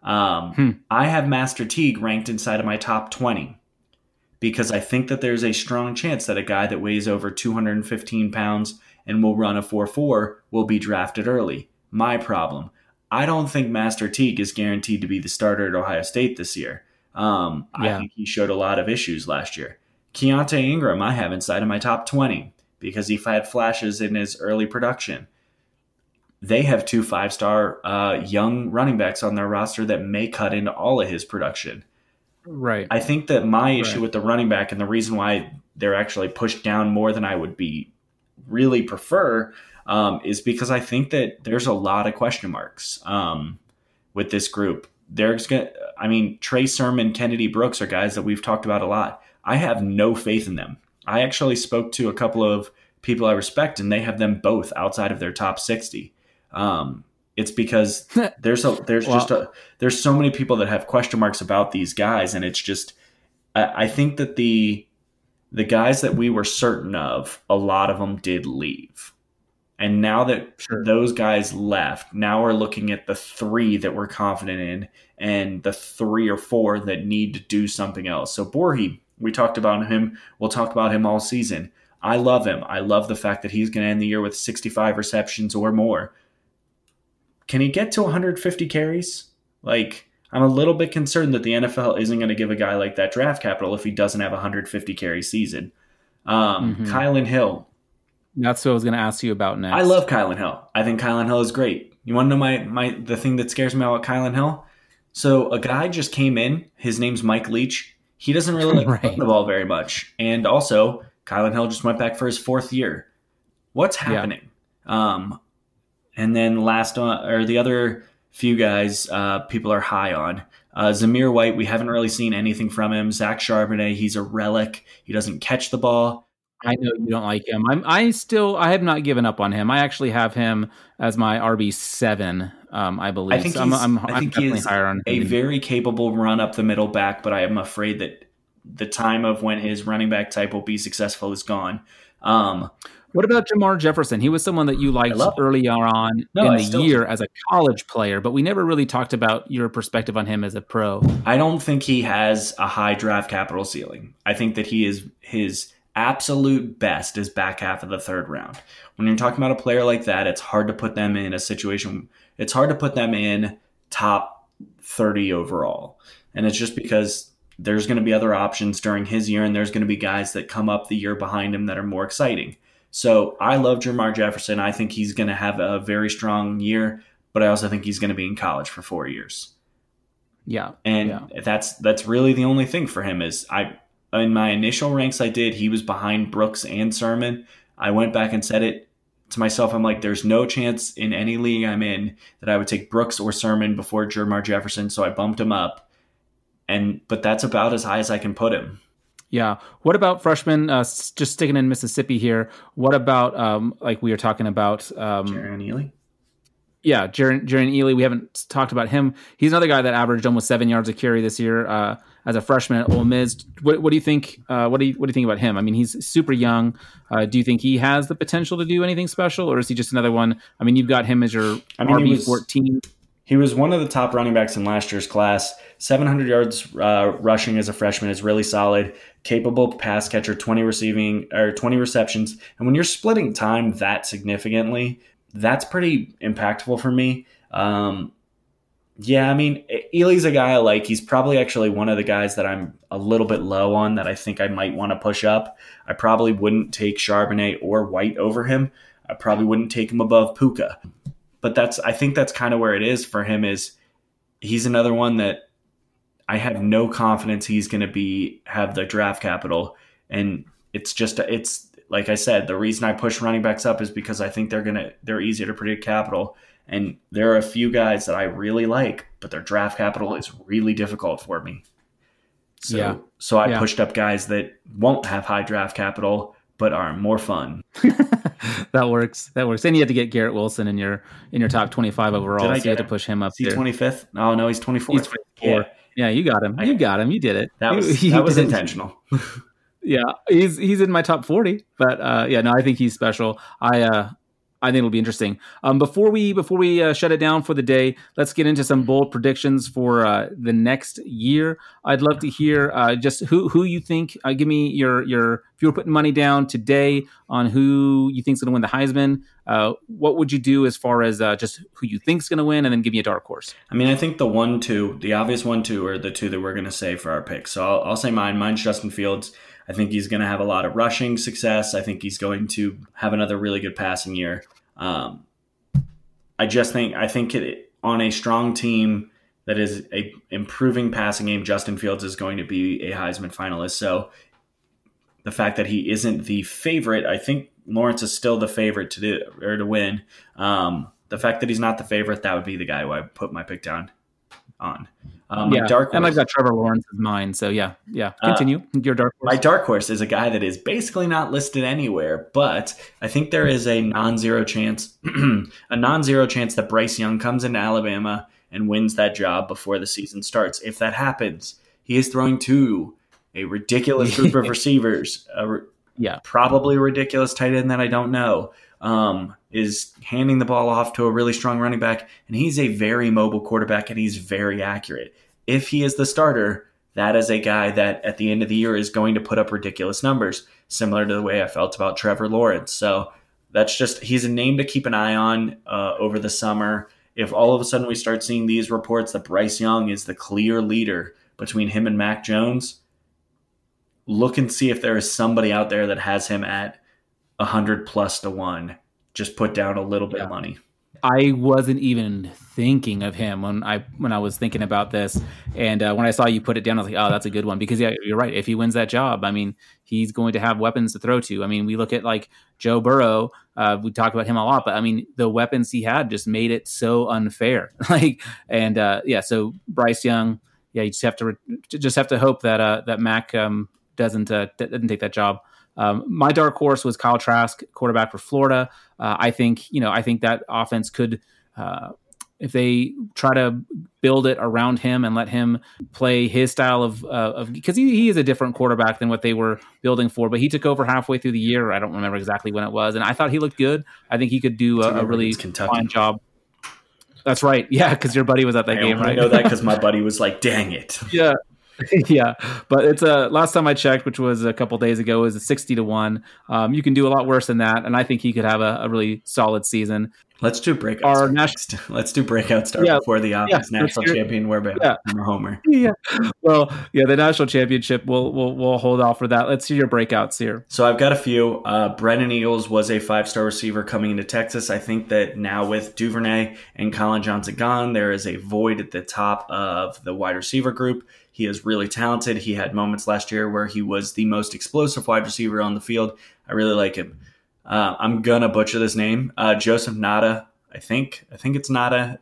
D: I have Master Teague ranked inside of my top 20 because I think that there's a strong chance that a guy that weighs over 215 pounds and will run a 4.4 will be drafted early. My problem, I don't think Master Teague is guaranteed to be the starter at Ohio State this year. I think he showed a lot of issues last year. Keontae Ingram, I have inside of my top 20 because he had flashes in his early production. They have 2 5-star young running backs on their roster that may cut into all of his production.
C: Right.
D: I think that my issue with the running back and the reason why they're actually pushed down more than I would be really prefer is because I think that there's a lot of question marks with this group. Trey Sermon, Kennedy Brooks are guys that we've talked about a lot. I have no faith in them. I actually spoke to a couple of people I respect, and they have them both outside of their top 60. It's because there's so many people that have question marks about these guys, and it's just I think that the guys that we were certain of, a lot of them did leave. And now that those guys left, now we're looking at the 3 that we're confident in and the 3 or 4 that need to do something else. So Borhe, we talked about him. We'll talk about him all season. I love him. I love the fact that he's going to end the year with 65 receptions or more. Can he get to 150 carries? I'm a little bit concerned that the NFL isn't going to give a guy like that draft capital if he doesn't have a 150 carry season. Kylan Hill.
C: That's what I was going to ask you about next.
D: I love Kylan Hill. I think Kylan Hill is great. You want to know the thing that scares me about Kylan Hill? So a guy just came in. His name's Mike Leach. He doesn't really run the ball very much. And also, Kylan Hill just went back for his 4th year. What's happening? Yeah. And then the other few guys people are high on. Zamir White, we haven't really seen anything from him. Zach Charbonnet, he's a relic. He doesn't catch the ball.
C: I know you don't like him. I have not given up on him. I actually have him as my RB7, I believe.
D: I think he's higher on him. A very capable run up the middle back, but I am afraid that the time of when his running back type will be successful is gone.
C: What about Jamar Jefferson? He was someone that you liked early on in the year as a college player, but we never really talked about your perspective on him as a pro.
D: I don't think he has a high draft capital ceiling. I think that he is his absolute best is back half of the 3rd round. When you're talking about a player like that, it's hard to put them in a situation. It's hard to put them in top 30 overall. And it's just because there's going to be other options during his year, and there's going to be guys that come up the year behind him that are more exciting. So I love Jamar Jefferson. I think he's going to have a very strong year, but I also think he's going to be in college for 4 years.
C: Yeah.
D: And that's really the only thing for him is in my initial ranks he was behind Brooks and Sermon. I went back and said it to myself. I'm like, there's no chance in any league I'm in that I would take Brooks or Sermon before Jamar Jefferson. So I bumped him up. But that's about as high as I can put him.
C: Yeah. What about freshmen? Just sticking in Mississippi here. What about like we were talking about
D: Jerrion Ealy?
C: Yeah, Jerrion Ealy. We haven't talked about him. He's another guy that averaged almost 7 yards a carry this year as a freshman at Ole Miss. What do you think? What do you think about him? I mean, he's super young. Do you think he has the potential to do anything special, or is he just another one? I mean, you've got him as your RB14.
D: He was one of the top running backs in last year's class. 700 yards rushing as a freshman is really solid. Capable pass catcher, 20 receptions. And when you're splitting time that significantly, that's pretty impactful for me. Yeah, I mean, Ealy's a guy I like. He's probably actually one of the guys that I'm a little bit low on that I think I might want to push up. I probably wouldn't take Charbonnet or White over him. I probably wouldn't take him above Puka. But I think that's kind of where it is for him is he's another one that I have no confidence he's going to have the draft capital. And it's like I said, the reason I push running backs up is because I think they're easier to predict capital. And there are a few guys that I really like, but their draft capital is really difficult for me. So I pushed up guys that won't have high draft capital, but are more fun.
C: That works. And you had to get Garrett Wilson in your top 25 overall. So you had to push him up.
D: Is he 25th? Oh no, he's 24th. He's
C: 24. Yeah, you got him. You did it.
D: That was intentional.
C: Yeah, he's in my top 40. But I think he's special. I I think it'll be interesting. Before we shut it down for the day, let's get into some bold predictions for the next year. I'd love to hear just who you think. Give me your if you were putting money down today on who you think's going to win the Heisman. What would you do as far as just who you think's going to win, and then give me a dark horse?
D: I mean, I think the obvious 1-2 are the two that we're going to say for our picks. So I'll say mine. Mine's Justin Fields. I think he's going to have a lot of rushing success. I think he's going to have another really good passing year. I think on a strong team that is a improving passing game, Justin Fields is going to be a Heisman finalist. So the fact that he isn't the favorite, I think Lawrence is still the favorite to win. The fact that he's not the favorite, that would be the guy who I put my pick down on. My dark horse,
C: and I've got Trevor Lawrence as mine. So yeah. Continue your dark horse.
D: My dark horse is a guy that is basically not listed anywhere, but I think there is a non-zero chance, that Bryce Young comes into Alabama and wins that job before the season starts. If that happens, he is throwing to a ridiculous group of receivers. Probably a ridiculous tight end that I don't know. Is handing the ball off to a really strong running back, and he's a very mobile quarterback, and he's very accurate. If he is the starter, that is a guy that at the end of the year is going to put up ridiculous numbers, similar to the way I felt about Trevor Lawrence. So he's a name to keep an eye on over the summer. If all of a sudden we start seeing these reports that Bryce Young is the clear leader between him and Mac Jones, look and see if there is somebody out there that has him at 100+ to 1. Just put down a little bit of money.
C: I wasn't even thinking of him when I was thinking about this, and when I saw you put it down, I was like, "Oh, that's a good one." Because you're right. If he wins that job, I mean, he's going to have weapons to throw to. I mean, we look at like Joe Burrow. We talk about him a lot, but I mean, the weapons he had just made it so unfair. So Bryce Young, you just have to hope that Mac doesn't take that job. My dark horse was Kyle Trask, quarterback for Florida. I think that offense could, if they try to build it around him and let him play his style of because he is a different quarterback than what they were building for. But he took over halfway through the year. I don't remember exactly when it was, and I thought he looked good. I think he could do a really fine job. That's right. Yeah, because your buddy was at that game, right?
D: I know that because my buddy was like, "Dang it."
C: Yeah. Yeah, but it's last time I checked, which was a couple days ago, is a 60 to 1. You can do a lot worse than that, and I think he could have a really solid season.
D: Let's do breakout. Let's do breakout start before the obvious national champion. We're a homer.
C: Yeah. Well, the national championship. We'll hold off for that. Let's see your breakouts here.
D: So I've got a few. Brennan Eagles was a 5-star receiver coming into Texas. I think that now with Duvernay and Colin Johnson gone, there is a void at the top of the wide receiver group. He is really talented. He had moments last year where he was the most explosive wide receiver on the field. I really like him. I'm gonna butcher this name. Joseph Nada. I think it's Nada.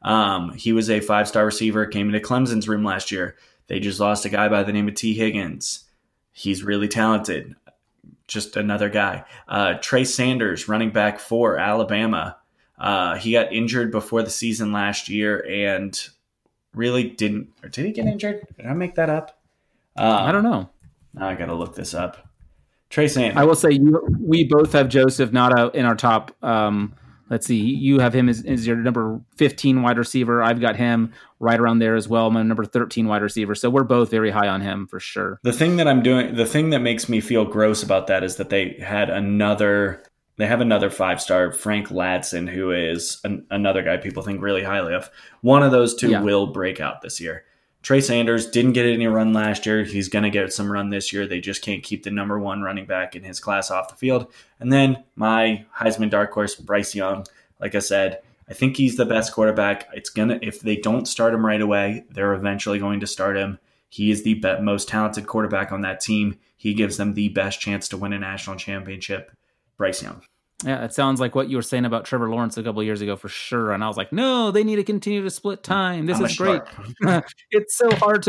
D: He was a 5-star receiver. Came into Clemson's room last year. They just lost a guy by the name of T. Higgins. He's really talented. Just another guy. Trey Sanders, running back for Alabama. He got injured before the season last year and really didn't. Or did he get injured? Did I make that up?
C: I don't know.
D: Now I got to look this up. Trey Sanders.
C: I will say we both have Joseph Nada in our top. Let's see. You have him as your number 15 wide receiver. I've got him right around there as well. My number 13 wide receiver. So we're both very high on him for sure.
D: The thing that makes me feel gross about that is that they have another 5-star, Frank Ladson, who is another guy people think really highly of. One of those two will break out this year. Trey Sanders didn't get any run last year. He's going to get some run this year. They just can't keep the number 1 running back in his class off the field. And then my Heisman dark horse, Bryce Young. Like I said, I think he's the best quarterback. If they don't start him right away, they're eventually going to start him. He is the most talented quarterback on that team. He gives them the best chance to win a national championship. Bryce Young.
C: Yeah, it sounds like what you were saying about Trevor Lawrence a couple of years ago for sure. And I was like, no, they need to continue to split time. This is great. It's so hard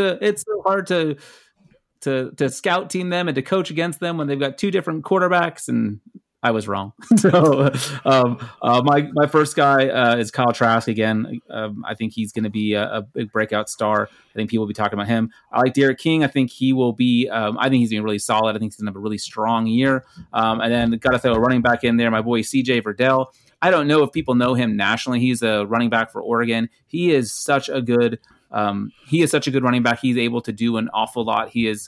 C: to scout team them and to coach against them when they've got 2 different quarterbacks. And I was wrong. So my first guy is Kyle Trask again. I think he's going to be a big breakout star. I think people will be talking about him. I like Derek King. I think he will be. I think he's going to be really solid. I think he's going to have a really strong year. And then got to throw a running back in there. My boy CJ Verdell. I don't know if people know him nationally. He's a running back for Oregon. He is such a good. He is such a good running back. He's able to do an awful lot. He's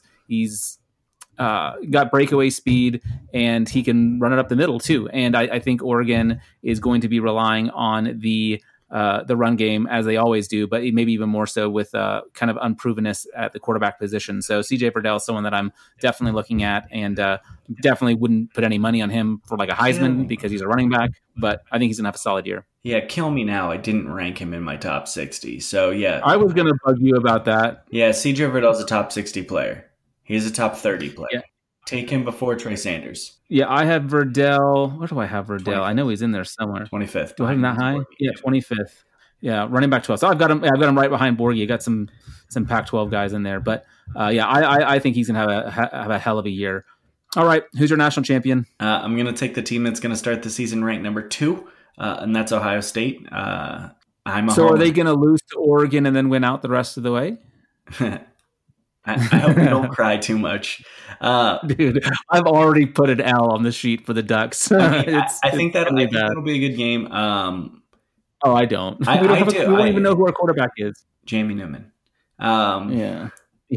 C: got breakaway speed, and he can run it up the middle too. And I think Oregon is going to be relying on the run game as they always do, but maybe even more so with kind of unprovenness at the quarterback position. So CJ Verdell is someone that I'm definitely looking at, and definitely wouldn't put any money on him for like a Heisman because he's a running back, but I think he's gonna have a solid year.
D: Yeah, kill me now. I didn't rank him in my top 60. So yeah,
C: I was gonna bug you about that.
D: Yeah, CJ Verdell's a top 60 player. He's a top 30 player.
C: Yeah.
D: Take him before Trey Sanders.
C: Yeah, I have Verdell. Where do I have Verdell?
D: 25th.
C: I know he's in there somewhere.
D: 25th.
C: Do I have him that high? Yeah, 25th. Yeah, running back 12. So I've got him right behind Borgie. I got some Pac-12 guys in there, but yeah, I think he's gonna have a hell of a year. All right, who's your national champion?
D: I'm gonna take the team that's gonna start the season ranked number 2, and that's Ohio State. Are they gonna lose to Oregon and then win out the rest of the way? I hope you don't cry too much.
C: Dude, I've already put an L on the sheet for the Ducks.
D: I think that'll be a good game.
C: I don't. We don't even know who our quarterback is.
D: Jamie Newman.
C: Yeah.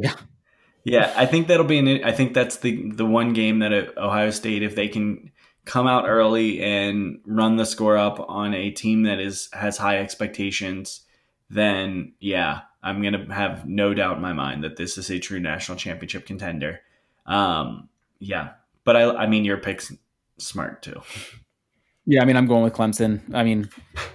D: I think that'll be I think that's the one game that Ohio State, if they can come out early and run the score up on a team that has high expectations, then yeah, I'm going to have no doubt in my mind that this is a true national championship contender. Yeah, but I mean, your pick's smart too.
C: Yeah, I mean, I'm going with Clemson. I mean,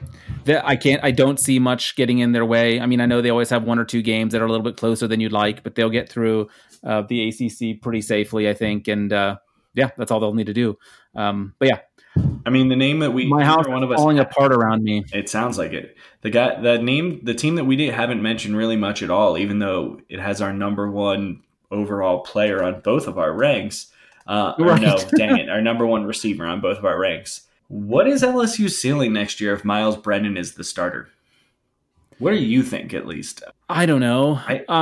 C: I don't see much getting in their way. I mean, I know they always have one or two games that are a little bit closer than you'd like, but they'll get through the ACC pretty safely, I think. And yeah, that's all they'll need to do. But yeah.
D: I mean, the name that
C: my house is falling apart around me.
D: It sounds like it. The team that we haven't mentioned really much at all, even though it has our number one overall player on both of our ranks. Right. No, dang it, our number one receiver on both of our ranks. What is LSU's ceiling next year if Miles Brennan is the starter? What do you think, at least?
C: I don't know.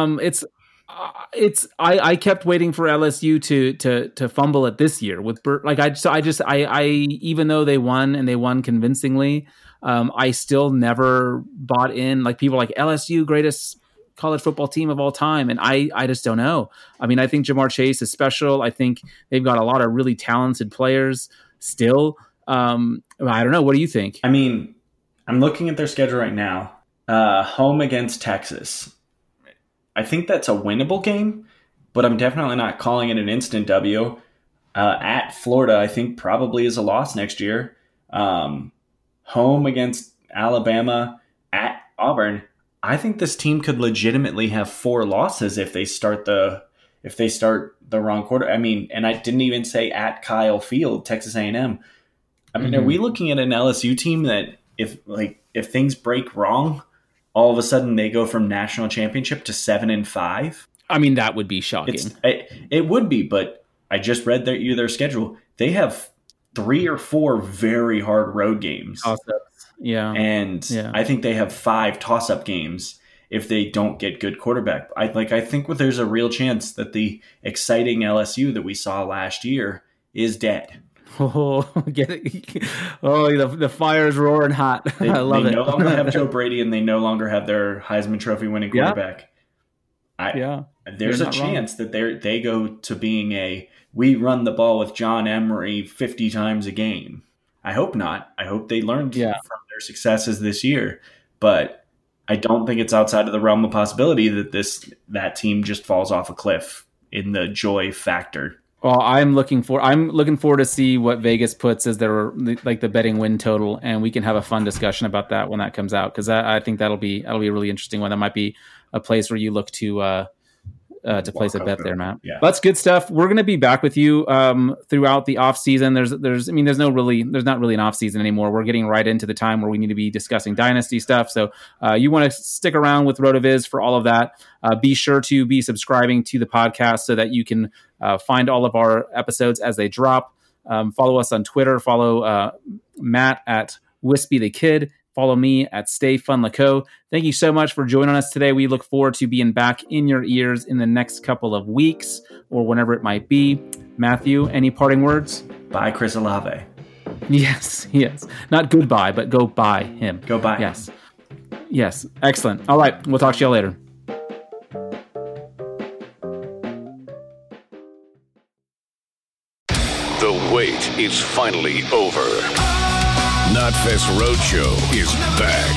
C: I kept waiting for LSU to fumble it this year with Burt. Like I even though they won convincingly, I still never bought in. Like people like LSU greatest college football team of all time, and I just don't know. I mean, I think Jamar Chase is special. I think they've got a lot of really talented players still. I don't know. What do you think?
D: I mean, I'm looking at their schedule right now. Home against Texas. I think that's a winnable game, but I'm definitely not calling it an instant W. At Florida, I think probably is a loss next year. Home against Alabama, at Auburn. I think this team could legitimately have 4 losses if they start the wrong quarter. I mean, and I didn't even say at Kyle Field, Texas A&M. I mean, Are we looking at an LSU team that if things break wrong, all of a sudden they go from national championship to 7-5? I
C: mean, that would be shocking.
D: It would be, but I just read their schedule. They have 3 or 4 very hard road games.
C: Toss-ups. Yeah.
D: And I think they have 5 toss-up games if they don't get good quarterback. I think there's a real chance that the exciting LSU that we saw last year is dead.
C: Oh, get it! Oh, the fire's roaring hot. I love it.
D: They no longer have Joe Brady, and they no longer have their Heisman Trophy winning quarterback. There's a chance that they go to being we run the ball with John Emery 50 times a game. I hope not. I hope they learned from their successes this year, but I don't think it's outside of the realm of possibility that team just falls off a cliff in the joy factor.
C: Well, I'm looking forward to see what Vegas puts as their the betting win total, and we can have a fun discussion about that when that comes out, because I think that'll be a really interesting one. That might be a place where you look to place a bet there, Matt. Yeah. That's good stuff. We're going to be back with you throughout the off season. There's not really an off season anymore. We're getting right into the time where we need to be discussing dynasty stuff. So you want to stick around with RotoViz for all of that. Be sure to be subscribing to the podcast so that you can find all of our episodes as they drop. Follow us on Twitter. Follow Matt at Wispy the Kid. Follow me at Stay Fun Laco. Thank you so much for joining us today. We look forward to being back in your ears in the next couple of weeks or whenever it might be. Matthew, any parting words?
D: Bye, Chris Olave.
C: Yes. Not goodbye, but go by him.
D: Go by.
C: Yes. Excellent. All right. We'll talk to y'all later.
F: The wait is finally over. Knotfest Roadshow is back.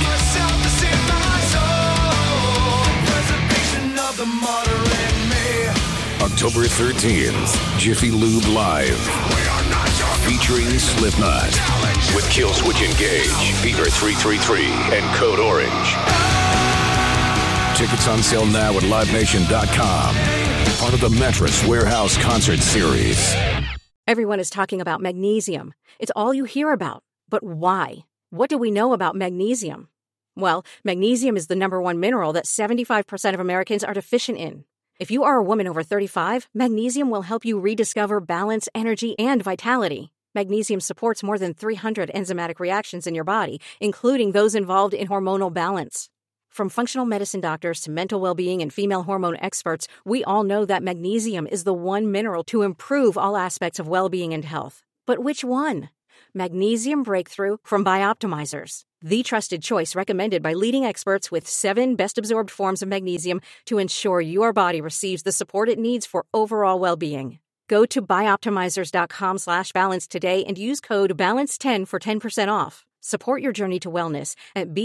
F: October 13th, Jiffy Lube Live. Featuring Slipknot. With Killswitch Engage, Fever 333, and Code Orange. Tickets on sale now at LiveNation.com. Part of the Mattress Warehouse Concert Series.
G: Everyone is talking about magnesium. It's all you hear about. But why? What do we know about magnesium? Well, magnesium is the number one mineral that 75% of Americans are deficient in. If you are a woman over 35, magnesium will help you rediscover balance, energy, and vitality. Magnesium supports more than 300 enzymatic reactions in your body, including those involved in hormonal balance. From functional medicine doctors to mental well-being and female hormone experts, we all know that magnesium is the one mineral to improve all aspects of well-being and health. But which one? Magnesium Breakthrough from Bioptimizers, the trusted choice recommended by leading experts with 7 best-absorbed forms of magnesium to ensure your body receives the support it needs for overall well-being. Go to bioptimizers.com/balance today and use code BALANCE10 for 10% off. Support your journey to wellness at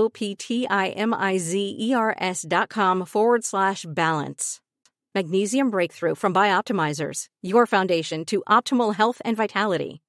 G: bioptimizers.com/balance. Magnesium Breakthrough from Bioptimizers, your foundation to optimal health and vitality.